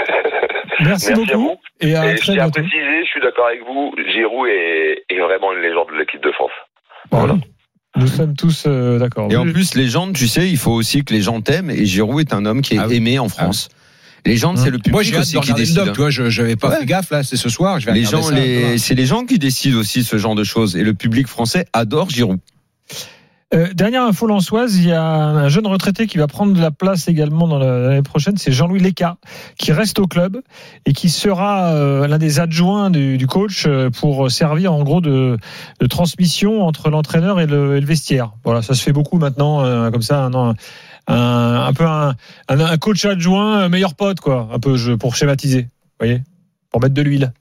Merci beaucoup. Et à très bientôt. Préciser, je suis d'accord avec vous, Giroud est vraiment une légende de l'équipe de France. Voilà. Nous sommes tous d'accord. Et en plus, légende, tu sais, il faut aussi que les gens t'aiment. Et Giroud est un homme qui est aimé en France. Légende, c'est le public. Moi, j'ai hâte aussi de qui décide. le doc, tu vois, je n'avais pas fait gaffe, là, c'est ce soir. Je vais c'est les gens qui décident aussi ce genre de choses. Et le public français adore Giroud. Dernière info lensoise, il y a un jeune retraité qui va prendre la place également dans l'année prochaine, c'est Jean-Louis Léca, qui reste au club et qui sera l'un des adjoints du coach pour servir en gros de transmission entre l'entraîneur et le vestiaire. Voilà, ça se fait beaucoup maintenant, comme ça, un peu un coach adjoint, meilleur pote, quoi, un peu pour schématiser, vous voyez, pour mettre de l'huile.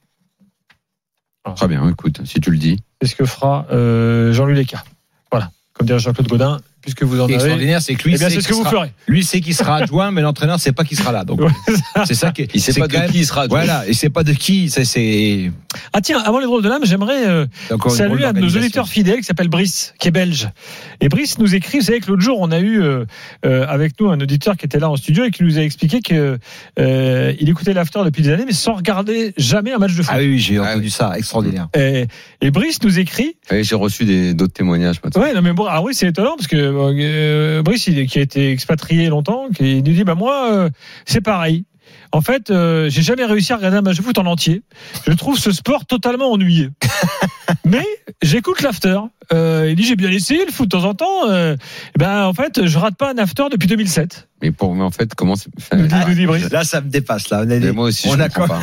Voilà. Très bien, écoute, si tu le dis. C'est ce que fera Jean-Louis Léca. Voilà. Comme dirait Jean-Claude Godin, puisque vous en avez. Extraordinaire, c'est que lui, c'est ce que vous ferez. Lui sait qu'il sera adjoint, mais l'entraîneur ne sait pas qui sera là. Donc, c'est ça qui. Il sait pas de qui il sera adjoint. Voilà, il sait pas de qui. C'est. Ah tiens, avant les drôles de l'âme, j'aimerais saluer un de nos auditeurs fidèles qui s'appelle Brice, qui est belge. Et Brice nous écrit, vous savez que l'autre jour, on a eu avec nous un auditeur qui était là en studio et qui nous a expliqué que il écoutait l'after depuis des années, mais sans regarder jamais un match de foot. Ah oui, j'ai entendu ça, extraordinaire. Et Brice nous écrit. Et j'ai reçu d'autres témoignages maintenant. Ouais, non mais bon, alors oui, c'est étonnant parce que Brice, qui a été expatrié longtemps, qui nous dit moi, c'est pareil. En fait, j'ai jamais réussi à regarder un match de foot en entier. Je trouve ce sport totalement ennuyeux. Mais j'écoute l'after. Il dit j'ai bien essayé le foot de temps en temps. En fait, je rate pas un after depuis 2007. Mais en fait, comment c'est là, ça me dépasse là. Mais moi aussi, je comprends pas.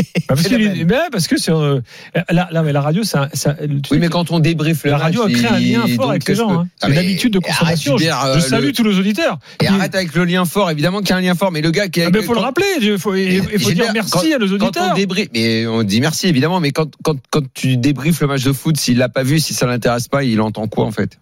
Parce que c'est mais la radio, ça. Oui, mais quand on débriefe la radio a créé un lien fort avec les gens. C'est une habitude de consommation. Je salue tous nos auditeurs. Et arrête avec le lien fort. Évidemment qu'il y a un lien fort, mais le gars qui. Mais faut le rappeler. Il faut dire merci à nos auditeurs. Mais on dit merci évidemment. Mais quand tu débriefes le match de foot, s'il l'a pas vu, si ça l'intéresse pas, il entend quoi en fait?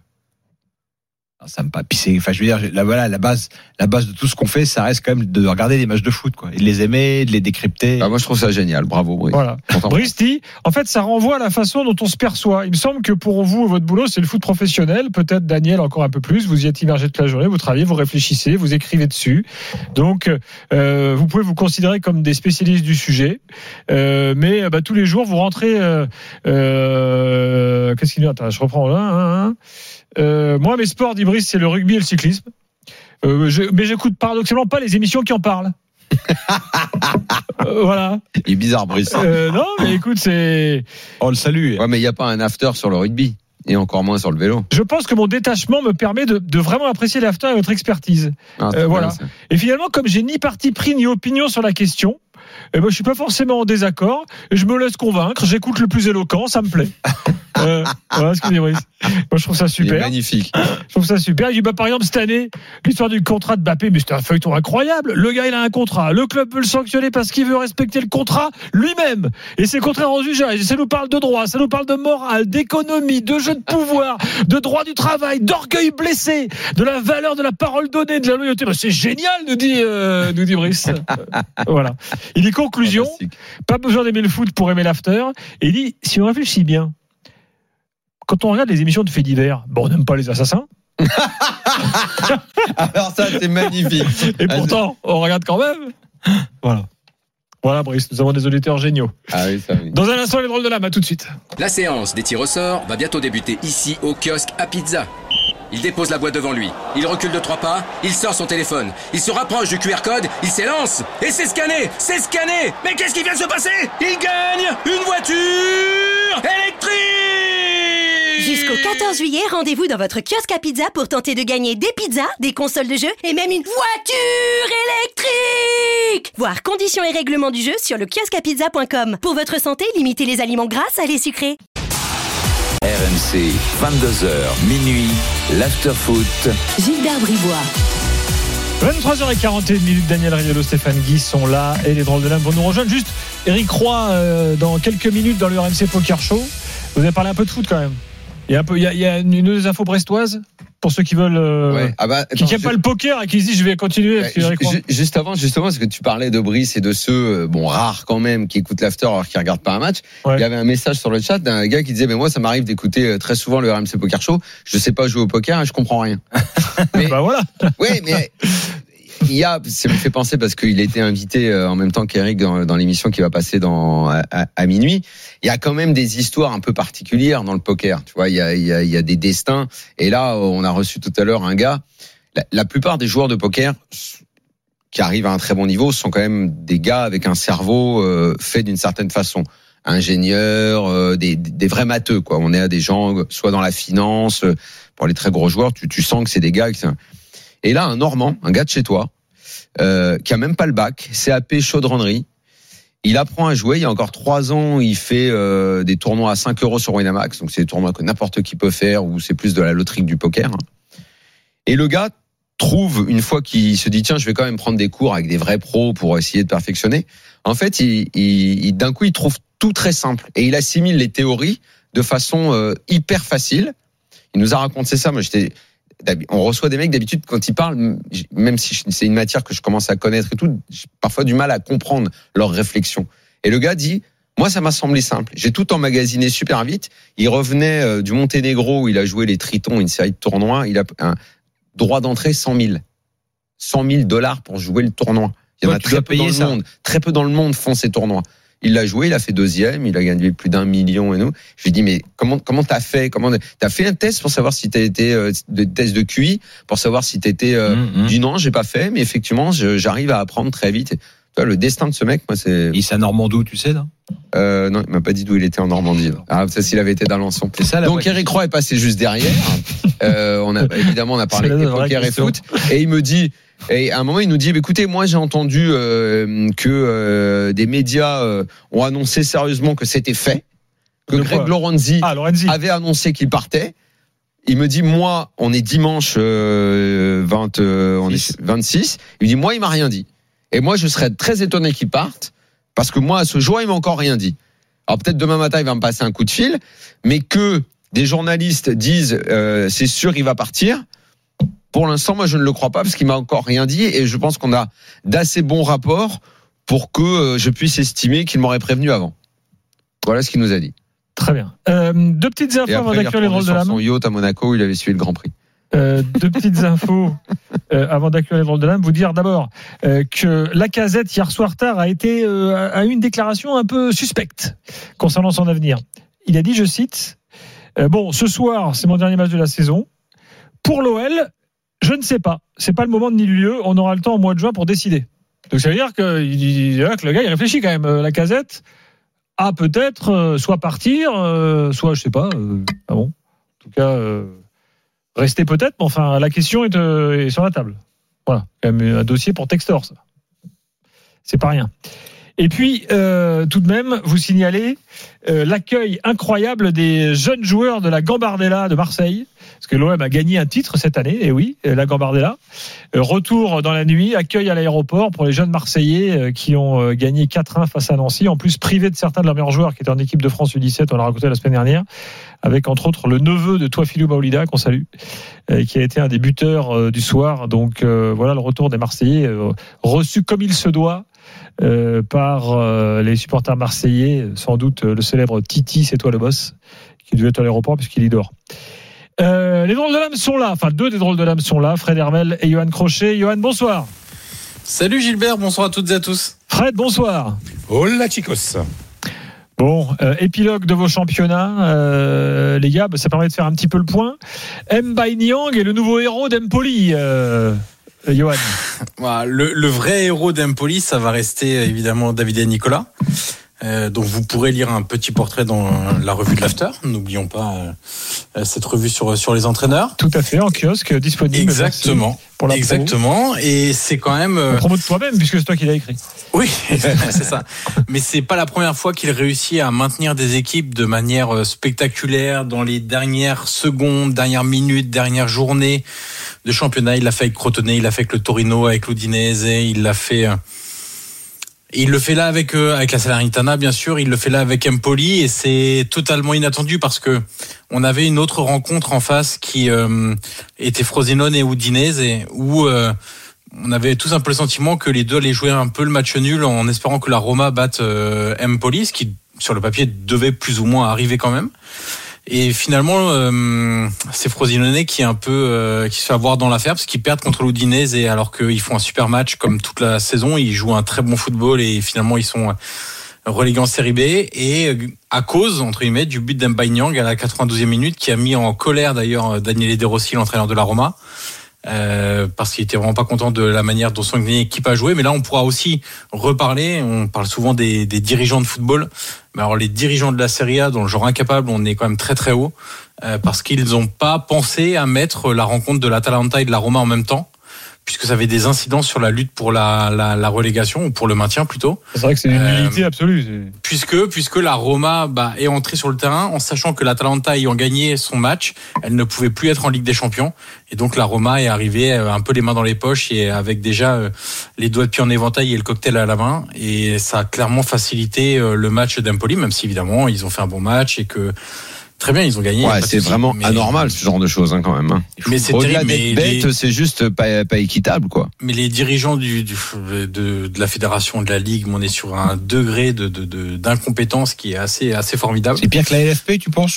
Ça me pas pisser. Enfin, je veux dire, la base de tout ce qu'on fait, ça reste quand même de regarder des matchs de foot, quoi. Et de les aimer, de les décrypter. Moi, je trouve ça génial. Bravo, Brice. Voilà. Brice dit, en fait, ça renvoie à la façon dont on se perçoit. Il me semble que pour vous, votre boulot, c'est le foot professionnel. Peut-être Daniel encore un peu plus. Vous y êtes immergé toute la journée. Vous travaillez, vous réfléchissez, vous écrivez dessus. Donc, vous pouvez vous considérer comme des spécialistes du sujet. Mais tous les jours, vous rentrez. Qu'est-ce qu'il y a? Attends, je reprends là. Moi, mes sports, dit Brice, c'est le rugby et le cyclisme. Mais j'écoute paradoxalement pas les émissions qui en parlent. Voilà. Il est bizarre, Brice. Non, mais écoute, c'est. On le salue. Ouais, mais il n'y a pas un after sur le rugby. Et encore moins sur le vélo. Je pense que mon détachement me permet de vraiment apprécier l'after et votre expertise. Voilà. Bien, et finalement, comme j'ai ni parti pris ni opinion sur la question, je suis pas forcément en désaccord. Je me laisse convaincre. J'écoute le plus éloquent. Ça me plaît. Voilà ce que dit Brice. Moi, je trouve ça super. Magnifique. Je trouve ça super. Il dit, par exemple, cette année, l'histoire du contrat de Mbappé, mais c'était un feuilleton incroyable. Le gars, il a un contrat. Le club veut le sanctionner parce qu'il veut respecter le contrat lui-même. Et c'est contraire aux usages. Ça nous parle de droit, ça nous parle de morale, d'économie, de jeu de pouvoir, de droit du travail, d'orgueil blessé, de la valeur de la parole donnée, de la loyauté. C'est génial, nous dit Brice. Voilà. Il dit conclusion. Pas besoin d'aimer le foot pour aimer l'after. Et il dit, si on réfléchit bien, quand on regarde les émissions de faits divers, on n'aime pas les assassins. Alors ça, c'est magnifique. Et pourtant, on regarde quand même. Voilà, Brice, nous avons des auditeurs géniaux. Ah oui, ça oui. Dans un instant, les drôles de l'âme, à tout de suite. La séance des tirs au sort va bientôt débuter ici au kiosque à pizza. Il dépose la boîte devant lui. Il recule de 3 pas. Il sort son téléphone. Il se rapproche du QR code. Il s'élance. Et c'est scanné. C'est scanné. Mais qu'est-ce qui vient de se passer? Il gagne une voiture électrique. Jusqu'au 14 juillet, rendez-vous dans votre kiosque à pizza pour tenter de gagner des pizzas, des consoles de jeu et même une voiture électrique. Voir conditions et règlements du jeu sur le kiosqueapizza.com. Pour votre santé, limitez les aliments gras, salés, sucrés. RMC, 22h, minuit, l'after-foot. Gilbert Bribois. 23h41, Daniel Riolo, Stéphane Guy sont là et les drôles de l'âme vont nous rejoindre. Juste, Eric Roy, dans quelques minutes dans le RMC Poker Show. Vous avez parlé un peu de foot quand même. Il y a une des infos brestoises. pour ceux qui veulent, qui n'aiment pas le poker et qui se disent je vais continuer. Juste avant, parce que tu parlais de Brice et de ceux, rares quand même, qui écoutent l'after alors qu'ils regardent pas un match. Il y avait un message sur le chat d'un gars qui disait, mais moi, ça m'arrive d'écouter très souvent le RMC Poker Show. Je sais pas jouer au poker et je comprends rien. Mais, bah voilà. Oui, mais ça me fait penser parce qu'il a été invité en même temps qu'Eric dans l'émission qui va passer à minuit. Il y a quand même des histoires un peu particulières dans le poker. Tu vois, il y a des destins. Et là, on a reçu tout à l'heure un gars. La plupart des joueurs de poker qui arrivent à un très bon niveau sont quand même des gars avec un cerveau fait d'une certaine façon. Ingénieurs, des vrais matheux, quoi. On est à des gens, soit dans la finance, pour les très gros joueurs, tu sens que c'est des gars. Et là, un Normand, un gars de chez toi, qui a même pas le bac, CAP chaudronnerie, il apprend à jouer. Il y a encore 3 ans, il fait des tournois à 5 € sur Winamax, donc c'est des tournois que n'importe qui peut faire, ou c'est plus de la loterie que du poker. Et le gars trouve, une fois qu'il se dit tiens, je vais quand même prendre des cours avec des vrais pros pour essayer de perfectionner. En fait, il d'un coup, il trouve tout très simple et il assimile les théories de façon hyper facile. Il nous a raconté ça. Moi, on reçoit des mecs d'habitude quand ils parlent, même si c'est une matière que je commence à connaître et tout, j'ai parfois du mal à comprendre leurs réflexions. Et le gars dit, moi, ça m'a semblé simple. J'ai tout emmagasiné super vite. Il revenait du Monténégro où il a joué les Tritons, une série de tournois. Il a un droit d'entrée 100 000. $100,000 pour jouer le tournoi. Il y en a très peu dans le monde. Très peu dans le monde font ces tournois. Il l'a joué, il a fait 2e, il a gagné plus d'1 million et nous. Je lui ai dit, mais comment t'as fait? T'as fait un test pour savoir si t'as été, test de QI, pour savoir si t'étais, dit non, j'ai pas fait, mais effectivement, j'arrive à apprendre très vite. Toi, le destin de ce mec, moi, c'est. Il s'est à Normandie, tu sais, là? Non, il m'a pas dit d'où il était en Normandie. Ah, ça, s'il avait été d'Alençon. C'est ça, donc, Eric Roy est passé juste derrière. On a parlé de poker et foot. Et il me dit, et à un moment, il nous dit, écoutez, moi, j'ai entendu que des médias ont annoncé sérieusement que c'était fait, que Greg Lorenzi avait annoncé qu'il partait. Il me dit, moi, on est dimanche 26. Il me dit, moi, il m'a rien dit. Et moi, je serais très étonné qu'il parte, parce que moi, à ce jour, il m'a encore rien dit. Alors peut-être demain matin, il va me passer un coup de fil, mais que des journalistes disent, c'est sûr, il va partir. Pour l'instant, moi, je ne le crois pas parce qu'il m'a encore rien dit et je pense qu'on a d'assez bons rapports pour que je puisse estimer qu'il m'aurait prévenu avant. Voilà ce qu'il nous a dit. Très bien. 2 petites infos avant d'accueillir les drôles de l'âme. Son yacht à Monaco où il avait suivi le Grand Prix. 2 petites infos avant d'accueillir les drôles de l'âme. Vous dire d'abord que Lacazette hier soir tard a eu une déclaration un peu suspecte concernant son avenir. Il a dit, je cite, bon, ce soir, c'est mon dernier match de la saison. Pour l'OL, je ne sais pas. C'est pas le moment ni le lieu. On aura le temps au mois de juin pour décider. Donc ça veut dire que le gars il réfléchit quand même. Lacazette à peut-être soit partir, soit je sais pas. Ah bon. En tout cas, rester peut-être. Mais enfin, la question est sur la table. Voilà, quand même un dossier pour Textor, ça. C'est pas rien. Et puis, tout de même, vous signalez l'accueil incroyable des jeunes joueurs de la Gambardella de Marseille. Parce que l'OM a gagné un titre cette année, et oui, la Gambardella. Retour dans la nuit, accueil à l'aéroport pour les jeunes Marseillais qui ont gagné 4-1 face à Nancy. En plus, privés de certains de leurs meilleurs joueurs qui étaient en équipe de France U17, on l'a raconté la semaine dernière, avec entre autres le neveu de Touafilou Maoulida, qu'on salue, qui a été un des buteurs du soir. Donc voilà le retour des Marseillais, reçu comme il se doit par les supporters marseillais, sans doute le célèbre Titi, c'est toi le boss, qui devait être à l'aéroport puisqu'il y dort. Les drôles de l'âme sont là, enfin 2 des drôles de l'âme sont là, Fred Hermel et Johan Crochet. Johan, bonsoir. Salut Gilbert, bonsoir à toutes et à tous. Fred, bonsoir. Hola chicos. Bon, épilogue de vos championnats, les gars, ça permet de faire un petit peu le point. Mbaye Niang est le nouveau héros d'Empoli, Johan. Voilà, le vrai héros d'Empoli, ça va rester évidemment David et Nicolas. Donc vous pourrez lire un petit portrait dans la revue de l'After. N'oublions pas cette revue sur les entraîneurs. Tout à fait, en kiosque, disponible. Exactement. Pour la exactement. Et c'est quand même promo de toi-même puisque c'est toi qui l'as écrit. Oui, c'est ça. Mais c'est pas la première fois qu'il réussit à maintenir des équipes de manière spectaculaire dans les dernières secondes, dernières minutes, dernières journées de championnat. Il l'a fait avec Crotone, il l'a fait avec le Torino, avec l'Udinese, il l'a fait Et il le fait là avec la Salernitana, bien sûr. Il le fait là avec Empoli, et c'est totalement inattendu parce que on avait une autre rencontre en face qui était Frosinone et Udinese, et où on avait tous un peu le sentiment que les deux allaient jouer un peu le match nul en espérant que la Roma batte Empoli, ce qui sur le papier devait plus ou moins arriver quand même. Et finalement, c'est Frosinone qui est un peu qui se fait avoir dans l'affaire parce qu'ils perdent contre l'Udinese, et alors qu'ils font un super match comme toute la saison, ils jouent un très bon football et finalement ils sont relégués en Série B, et à cause entre guillemets du but d'Mbaye à la 92e minute qui a mis en colère d'ailleurs Daniele De Rossi, l'entraîneur de la Roma. Parce qu'il était vraiment pas content de la manière dont son équipe a joué. Mais là on pourra aussi reparler, on parle souvent des dirigeants de football, mais alors les dirigeants de la Serie A, dans le genre incapable, on est quand même très très haut, parce qu'ils n'ont pas pensé à mettre la rencontre de l'Atalanta et de la Roma en même temps, puisque ça avait des incidences sur la lutte pour la relégation, ou pour le maintien plutôt. C'est vrai que c'est une nullité absolue. Puisque la Roma est entrée sur le terrain en sachant que l'Atalanta ayant gagné son match, elle ne pouvait plus être en Ligue des Champions, et donc la Roma est arrivée un peu les mains dans les poches et avec déjà les doigts de pied en éventail et le cocktail à la main, et ça a clairement facilité le match d'Empoli, même si évidemment ils ont fait un bon match et que très bien, ils ont gagné. Ouais, c'est vraiment anormal ce genre de choses quand même. Mais c'est au-delà terrible. d'être bête, c'est juste pas équitable quoi. Mais les dirigeants de la fédération, de la ligue, on est sur un degré d'incompétence qui est assez formidable. C'est pire que la LFP, tu penses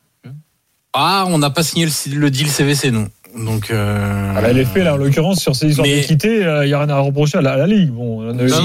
on n'a pas signé le deal CVC, nous. Donc à la LFP, là, en l'occurrence, sur ces histoires d'équité, il n'y a rien à reprocher à la Ligue. Bon, on a eu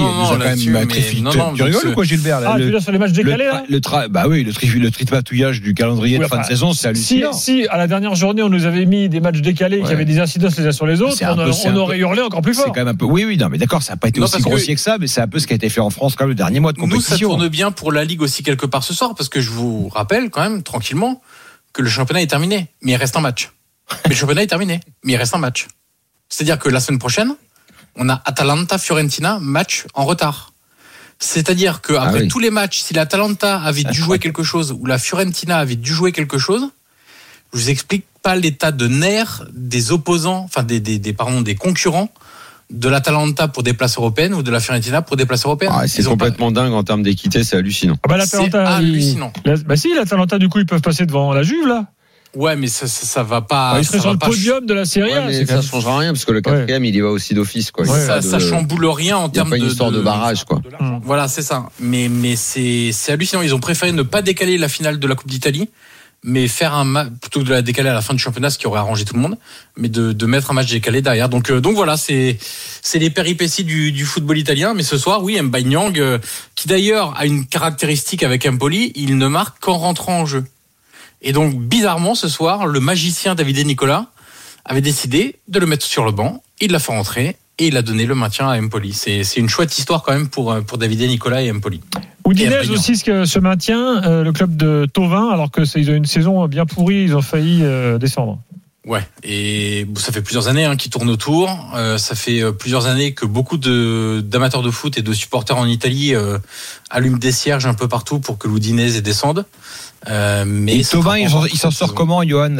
tu rigoles ou quoi, Gilbert là, tu veux dire sur les matchs décalés là le tripatouillage du calendrier de fin de saison, c'est hallucinant. Si à la dernière journée on nous avait mis des matchs décalés qui avaient des incidences les uns sur les autres, on aurait hurlé encore plus fort. C'est quand même un peu. Oui, non, mais d'accord, ça n'a pas été aussi grossier que ça, mais c'est un peu ce qui a été fait en France quand même le dernier mois de compétition. Nous, ça tourne bien pour la Ligue aussi quelque part ce soir, parce que je vous rappelle quand même tranquillement que le championnat est terminé, mais il reste un match. Mais le championnat est terminé, mais il reste un match. C'est-à-dire que la semaine prochaine, on a Atalanta-Fiorentina, match en retard. C'est-à-dire qu'après tous les matchs, si l'Atalanta avait dû jouer quelque chose ou la Fiorentina avait dû jouer quelque chose, je vous explique pas l'état de nerfs des opposants, enfin des concurrents de l'Atalanta pour des places européennes ou de la Fiorentina pour des places européennes. C'est complètement dingue en termes d'équité, c'est hallucinant. C'est hallucinant. Si, l'Atalanta du coup ils peuvent passer devant la Juve là. Ouais, mais ça va pas. Il serait sur le podium de la Serie A. Mais ça changera rien parce que le quatrième il y va aussi d'office quoi. Ça chamboule rien en termes de. Il y a pas une histoire de barrage quoi. Voilà, c'est ça. Mais c'est hallucinant. Ils ont préféré ne pas décaler la finale de la Coupe d'Italie, mais faire un match plutôt que de la décaler à la fin du championnat, ce qui aurait arrangé tout le monde, mais de mettre un match décalé derrière. Donc voilà, c'est les péripéties du football italien. Mais ce soir, oui, Mbaye qui d'ailleurs a une caractéristique avec Empoli, il ne marque qu'en rentrant en jeu. Et donc, bizarrement, ce soir, le magicien Davide Nicola avait décidé de le mettre sur le banc, il l'a fait rentrer et il a donné le maintien à Empoli. C'est une chouette histoire quand même pour Davide Nicola et Empoli. Udinese aussi se maintient, le club de Thauvin, alors qu'ils ont une saison bien pourrie, ils ont failli descendre. Ouais, et ça fait plusieurs années qu'ils tournent autour. Ça fait plusieurs années que beaucoup d'amateurs de foot et de supporters en Italie allument des cierges un peu partout pour que l'Udinese descende. Mais Thauvin, il s'en sort comment, Johan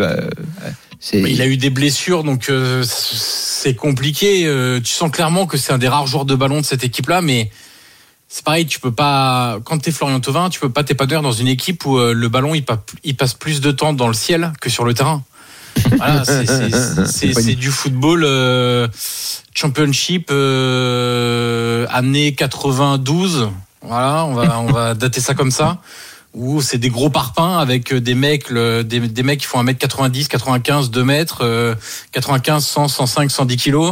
il a eu des blessures, donc c'est compliqué. Tu sens clairement que c'est un des rares joueurs de ballon de cette équipe-là, mais c'est pareil, tu peux pas. Quand t'es Florian Thauvin, tu peux pas t'épanouir dans une équipe où le ballon il passe plus de temps dans le ciel que sur le terrain. Voilà, c'est du football championship année 92. Voilà, on va dater ça comme ça. Où c'est des gros parpaings avec des mecs des mecs qui font 1m90, 95, 2 mètres, 95, 100, 105, 110 kilos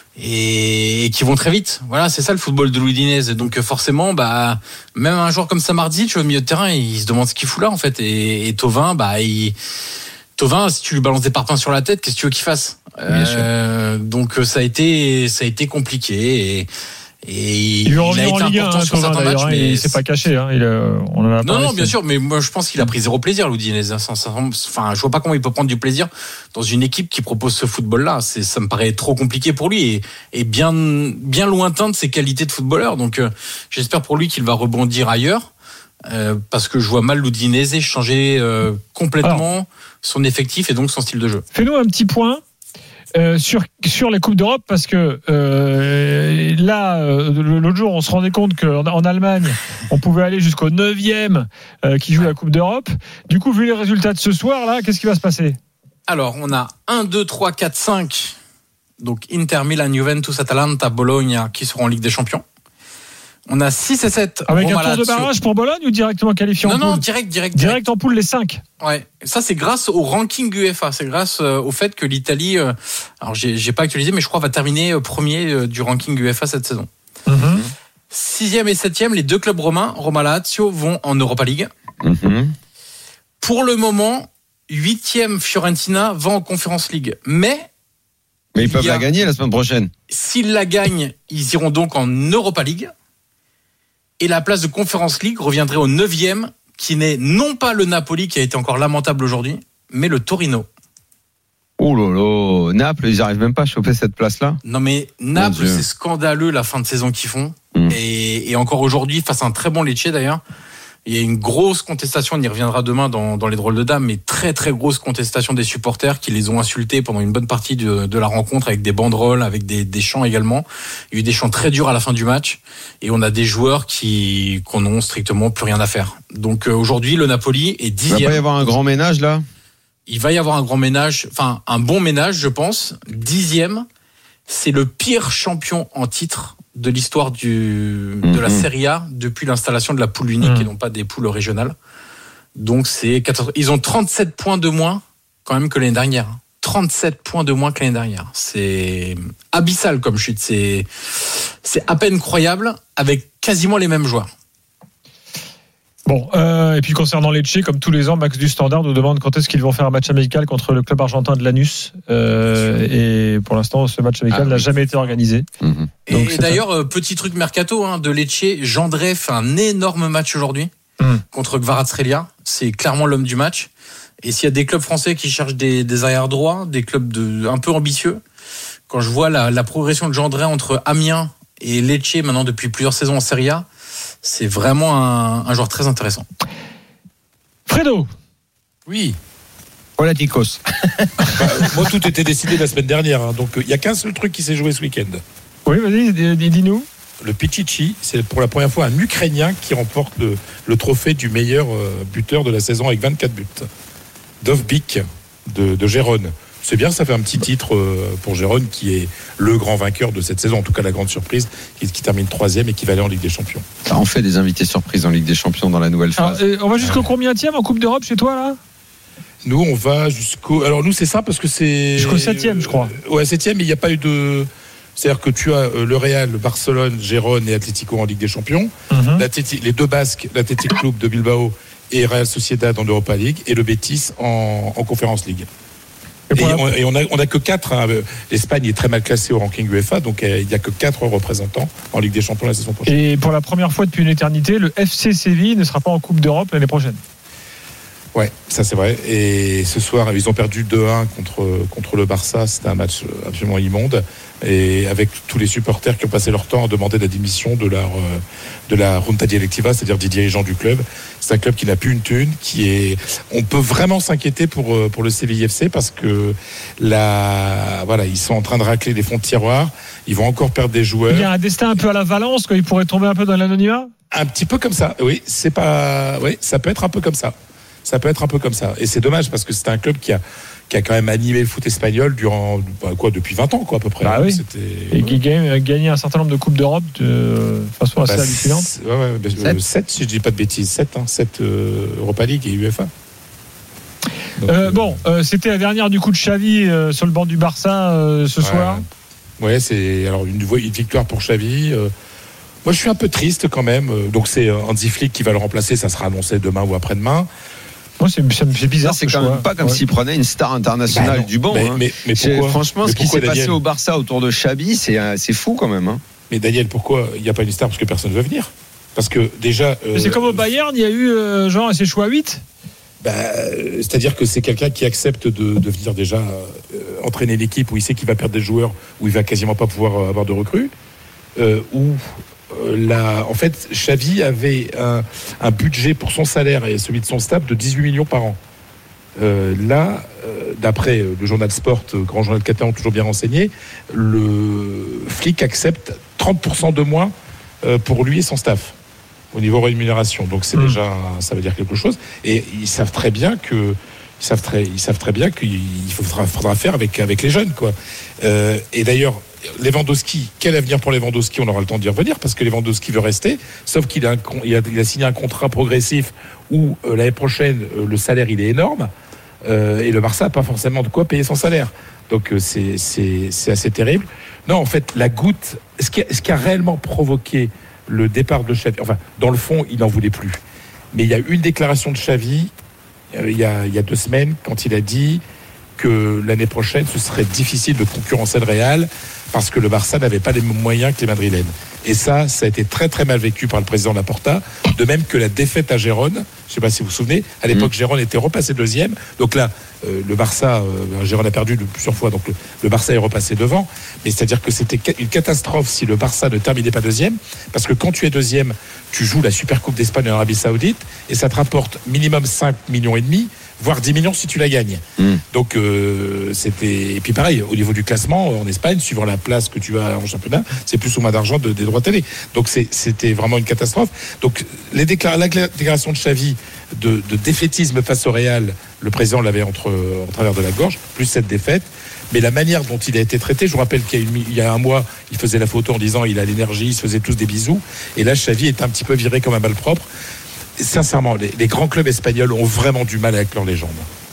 et qui vont très vite. Voilà, c'est ça le football de l'Udinese. Donc forcément, même un joueur comme Samardzic au milieu de terrain, il se demande ce qu'il fout là en fait. Et Thauvin, Thauvin, si tu lui balances des parpaings sur la tête, qu'est-ce que tu veux qu'il fasse ? Donc ça a été compliqué et il a été en Ligue 1, important sur certains matchs, mais il s'est pas caché. On en a non, bien sûr, mais moi je pense qu'il a pris zéro plaisir, l'Udinese. Enfin, je vois pas comment il peut prendre du plaisir dans une équipe qui propose ce football-là. Ça me paraît trop compliqué pour lui et bien lointain de ses qualités de footballeur. Donc j'espère pour lui qu'il va rebondir ailleurs. Parce que je vois mal l'Udinese changer complètement son effectif et donc son style de jeu. Fais-nous un petit point Sur les Coupes d'Europe, parce que l'autre jour, on se rendait compte qu'en Allemagne, on pouvait aller jusqu'au 9e qui joue la Coupe d'Europe. Du coup, vu les résultats de ce soir, là, qu'est-ce qui va se passer ? Alors, on a 1, 2, 3, 4, 5. Donc, Inter, Milan, Juventus, Atalanta, Bologna qui seront en Ligue des Champions. On a 6 et 7. Avec Roma, un tour de barrage pour Bologne ou directement qualifié en poule ? Non, direct. Direct en poule, les 5. Ouais. Ça, c'est grâce au ranking UEFA. C'est grâce au fait que l'Italie, alors j'ai pas actualisé, mais je crois va terminer premier du ranking UEFA cette saison. 6e et 7e, les deux clubs romains, Roma, Lazio, vont en Europa League. Pour le moment, 8e Fiorentina va en Conference League. Mais ils peuvent la gagner la semaine prochaine. S'ils la gagnent, ils iront donc en Europa League. Et la place de Conference League reviendrait au 9e, qui n'est non pas le Napoli, qui a été encore lamentable aujourd'hui, mais le Torino. Oh là là, Naples, ils n'arrivent même pas à choper cette place-là. Non mais Naples, c'est scandaleux la fin de saison qu'ils font. Et encore aujourd'hui, face à un très bon Lecce d'ailleurs, il y a une grosse contestation, on y reviendra demain dans les drôles de dames, mais très très grosse contestation des supporters qui les ont insultés pendant une bonne partie de la rencontre avec des banderoles, avec des chants également. Il y a eu des chants très durs à la fin du match et on a des joueurs qu'on n'ont strictement plus rien à faire. Donc aujourd'hui, le Napoli est 10e. Il va pas y avoir un grand ménage là ? Il va y avoir un grand ménage, enfin un bon ménage je pense. 10e, c'est le pire champion en titre de l'histoire de la Serie A depuis l'installation de la poule unique et non pas des poules régionales. Donc ils ont 37 points de moins quand même que l'année dernière. 37 points de moins que l'année dernière. C'est abyssal comme chute. C'est à peine croyable avec quasiment les mêmes joueurs. Bon, et puis concernant Lecce, comme tous les ans, Max du Standard nous demande quand est-ce qu'ils vont faire un match amical contre le club argentin de Lanús. Et pour l'instant, ce match amical n'a jamais été organisé. Donc, et d'ailleurs, petit truc mercato de Lecce, Jandré fait un énorme match aujourd'hui contre Kvaratskhelia. C'est clairement l'homme du match. Et s'il y a des clubs français qui cherchent des arrières droits, des clubs un peu ambitieux, quand je vois la progression de Jandré entre Amiens et Lecce maintenant depuis plusieurs saisons en Serie A, c'est vraiment un joueur très intéressant. Fredo. Oui. Olatikos. Moi, tout était décidé la semaine dernière. Donc, il n'y a qu'un seul truc qui s'est joué ce week-end. Oui, vas-y, dis-nous. Le Pichichi, c'est pour la première fois un Ukrainien qui remporte le trophée du meilleur buteur de la saison avec 24 buts. Dovbyk de Gérone. C'est bien, ça fait un petit titre pour Gérone qui est le grand vainqueur de cette saison, en tout cas la grande surprise, qui termine 3e et qui va aller en Ligue des Champions. Ça en fait des invités surprises en Ligue des Champions dans la nouvelle phase. Alors, on va jusqu'au combienième en Coupe d'Europe chez toi là ? Nous, on va jusqu'au... Alors nous, c'est ça parce que c'est... Jusqu'au 7e, je crois. Ouais, 7e, mais il n'y a pas eu de... C'est-à-dire que tu as le Real, Barcelone, Gérone et Atlético en Ligue des Champions. Les deux Basques, l'Athletic Club de Bilbao et Real Sociedad en Europa League, et le Betis en Conference League. Et on a que 4. L'Espagne est très mal classée au ranking UEFA, donc il n'y a que 4 représentants en Ligue des Champions la saison prochaine. Et pour la première fois depuis une éternité, le FC Séville ne sera pas en Coupe d'Europe l'année prochaine. Ouais, ça c'est vrai. Et ce soir, ils ont perdu 2-1 contre le Barça. C'était un match absolument immonde. Et avec tous les supporters qui ont passé leur temps à demander la démission de la Junta Directiva, c'est-à-dire des dirigeants du club. C'est un club qui n'a plus une thune, on peut vraiment s'inquiéter pour le Séville FC parce que ils sont en train de racler des fonds de tiroir. Ils vont encore perdre des joueurs. Il y a un destin un peu à la Valence, quoi. Ils pourraient tomber un peu dans l'anonymat. Un petit peu comme ça. Oui, ça peut être un peu comme ça. Ça peut être un peu comme ça. Et c'est dommage parce que c'est un club qui a quand même animé le foot espagnol depuis 20 ans, quoi, à peu près. Bah oui. Et qui a gagné un certain nombre de Coupes d'Europe de façon assez hallucinante. 7, si je dis pas de bêtises. 7 Europa League et UEFA. C'était la dernière du coup de Xavi sur le banc du Barça ce soir. Ouais, c'est alors une victoire pour Xavi. Moi, je suis un peu triste quand même. Donc, c'est Hansi Flick qui va le remplacer. Ça sera annoncé demain ou après-demain. Moi, c'est bizarre. C'est quand même pas comme s'il prenait une star internationale du banc. Mais pourquoi ? Franchement, ce qui s'est passé au Barça autour de Xavi, c'est fou quand même. Mais Daniel, pourquoi il n'y a pas une star ? Parce que personne ne veut venir. Parce que déjà. C'est comme au Bayern, il y a eu ses choix 8. C'est-à-dire que c'est quelqu'un qui accepte de venir déjà entraîner l'équipe où il sait qu'il va perdre des joueurs, où il va quasiment pas pouvoir avoir de recrues. En fait, Xavi avait un budget pour son salaire et celui de son staff de 18 millions par an. d'après le journal Sport, grand journal catalan toujours bien renseigné, le Flick accepte 30% de moins pour lui et son staff au niveau rémunération. Donc c'est déjà, ça veut dire quelque chose. Et ils savent très bien qu'il faudra faire avec les jeunes, quoi. Et d'ailleurs, Lewandowski, quel avenir pour Lewandowski? On aura le temps d'y revenir parce que Lewandowski veut rester, sauf qu'il a signé un contrat progressif où l'année prochaine le salaire il est énorme et le Barça n'a pas forcément de quoi payer son salaire. Donc c'est assez terrible. Non, en fait, la goutte, ce qui a réellement provoqué le départ de Xavi, enfin, dans le fond, il n'en voulait plus. Mais il y a une déclaration de Xavi il y a 2 semaines quand il a dit que l'année prochaine, ce serait difficile de concurrencer le Real parce que le Barça n'avait pas les mêmes moyens que les Madrilènes. Et ça a été très très mal vécu par le président Laporta, de même que la défaite à Gérone. Je ne sais pas si vous vous souvenez, à l'époque Gérone était repassé deuxième. Donc là, le Barça, Gérone a perdu plusieurs fois, donc le Barça est repassé devant. Mais c'est-à-dire que c'était une catastrophe si le Barça ne terminait pas deuxième, parce que quand tu es deuxième, tu joues la Supercoupe d'Espagne en Arabie Saoudite et ça te rapporte minimum 5,5 millions, voire 10 millions si tu la gagnes. Donc c'était... Et puis pareil, au niveau du classement en Espagne, suivant la place que tu as en championnat, c'est plus ou moins d'argent des droits télé. Donc c'était vraiment une catastrophe. Donc la déclaration de Xavi de défaitisme face au Real, le président l'avait en travers de la gorge, plus cette défaite. Mais la manière dont il a été traité, je vous rappelle qu'il y a un mois, il faisait la photo en disant il a l'énergie, ils se faisaient tous des bisous. Et là, Xavi est un petit peu viré comme un malpropre. Sincèrement, les grands clubs espagnols ont vraiment du mal avec leur légende.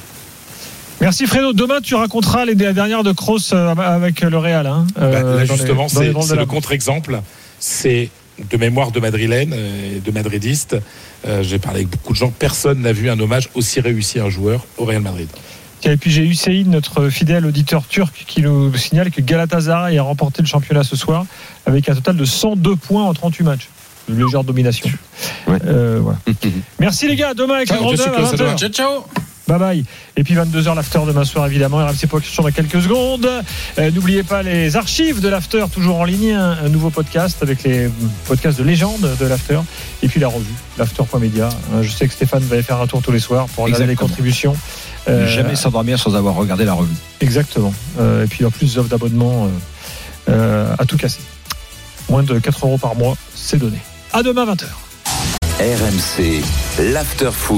Merci Fredo. Demain, tu raconteras les dernières de Kroos avec le Real. Hein, là, justement, c'est le contre-exemple. C'est de mémoire de Madrilène, de madridistes. J'ai parlé avec beaucoup de gens. Personne n'a vu un hommage aussi réussi à un joueur au Real Madrid. Et puis j'ai Hüseyin, notre fidèle auditeur turc, qui nous signale que Galatasaray a remporté le championnat ce soir avec un total de 102 points en 38 matchs. Une légère domination. Ouais. Voilà. Merci les gars, demain avec le grand 20h. Ciao, ciao. Bye bye. Et puis 22h l'after demain soir évidemment. RMC Production dans quelques secondes. N'oubliez pas les archives de l'after toujours en ligne. Un nouveau podcast avec les podcasts de légende de l'after. Et puis la revue, l'after.media. Je sais que Stéphane va y faire un tour tous les soirs pour regarder les contributions. Jamais s'endormir sans avoir regardé la revue. Exactement. Et puis en plus offre d'abonnement à tout casser. Moins de 4 € par mois, c'est donné. À demain 20h. RMC, l'after foot.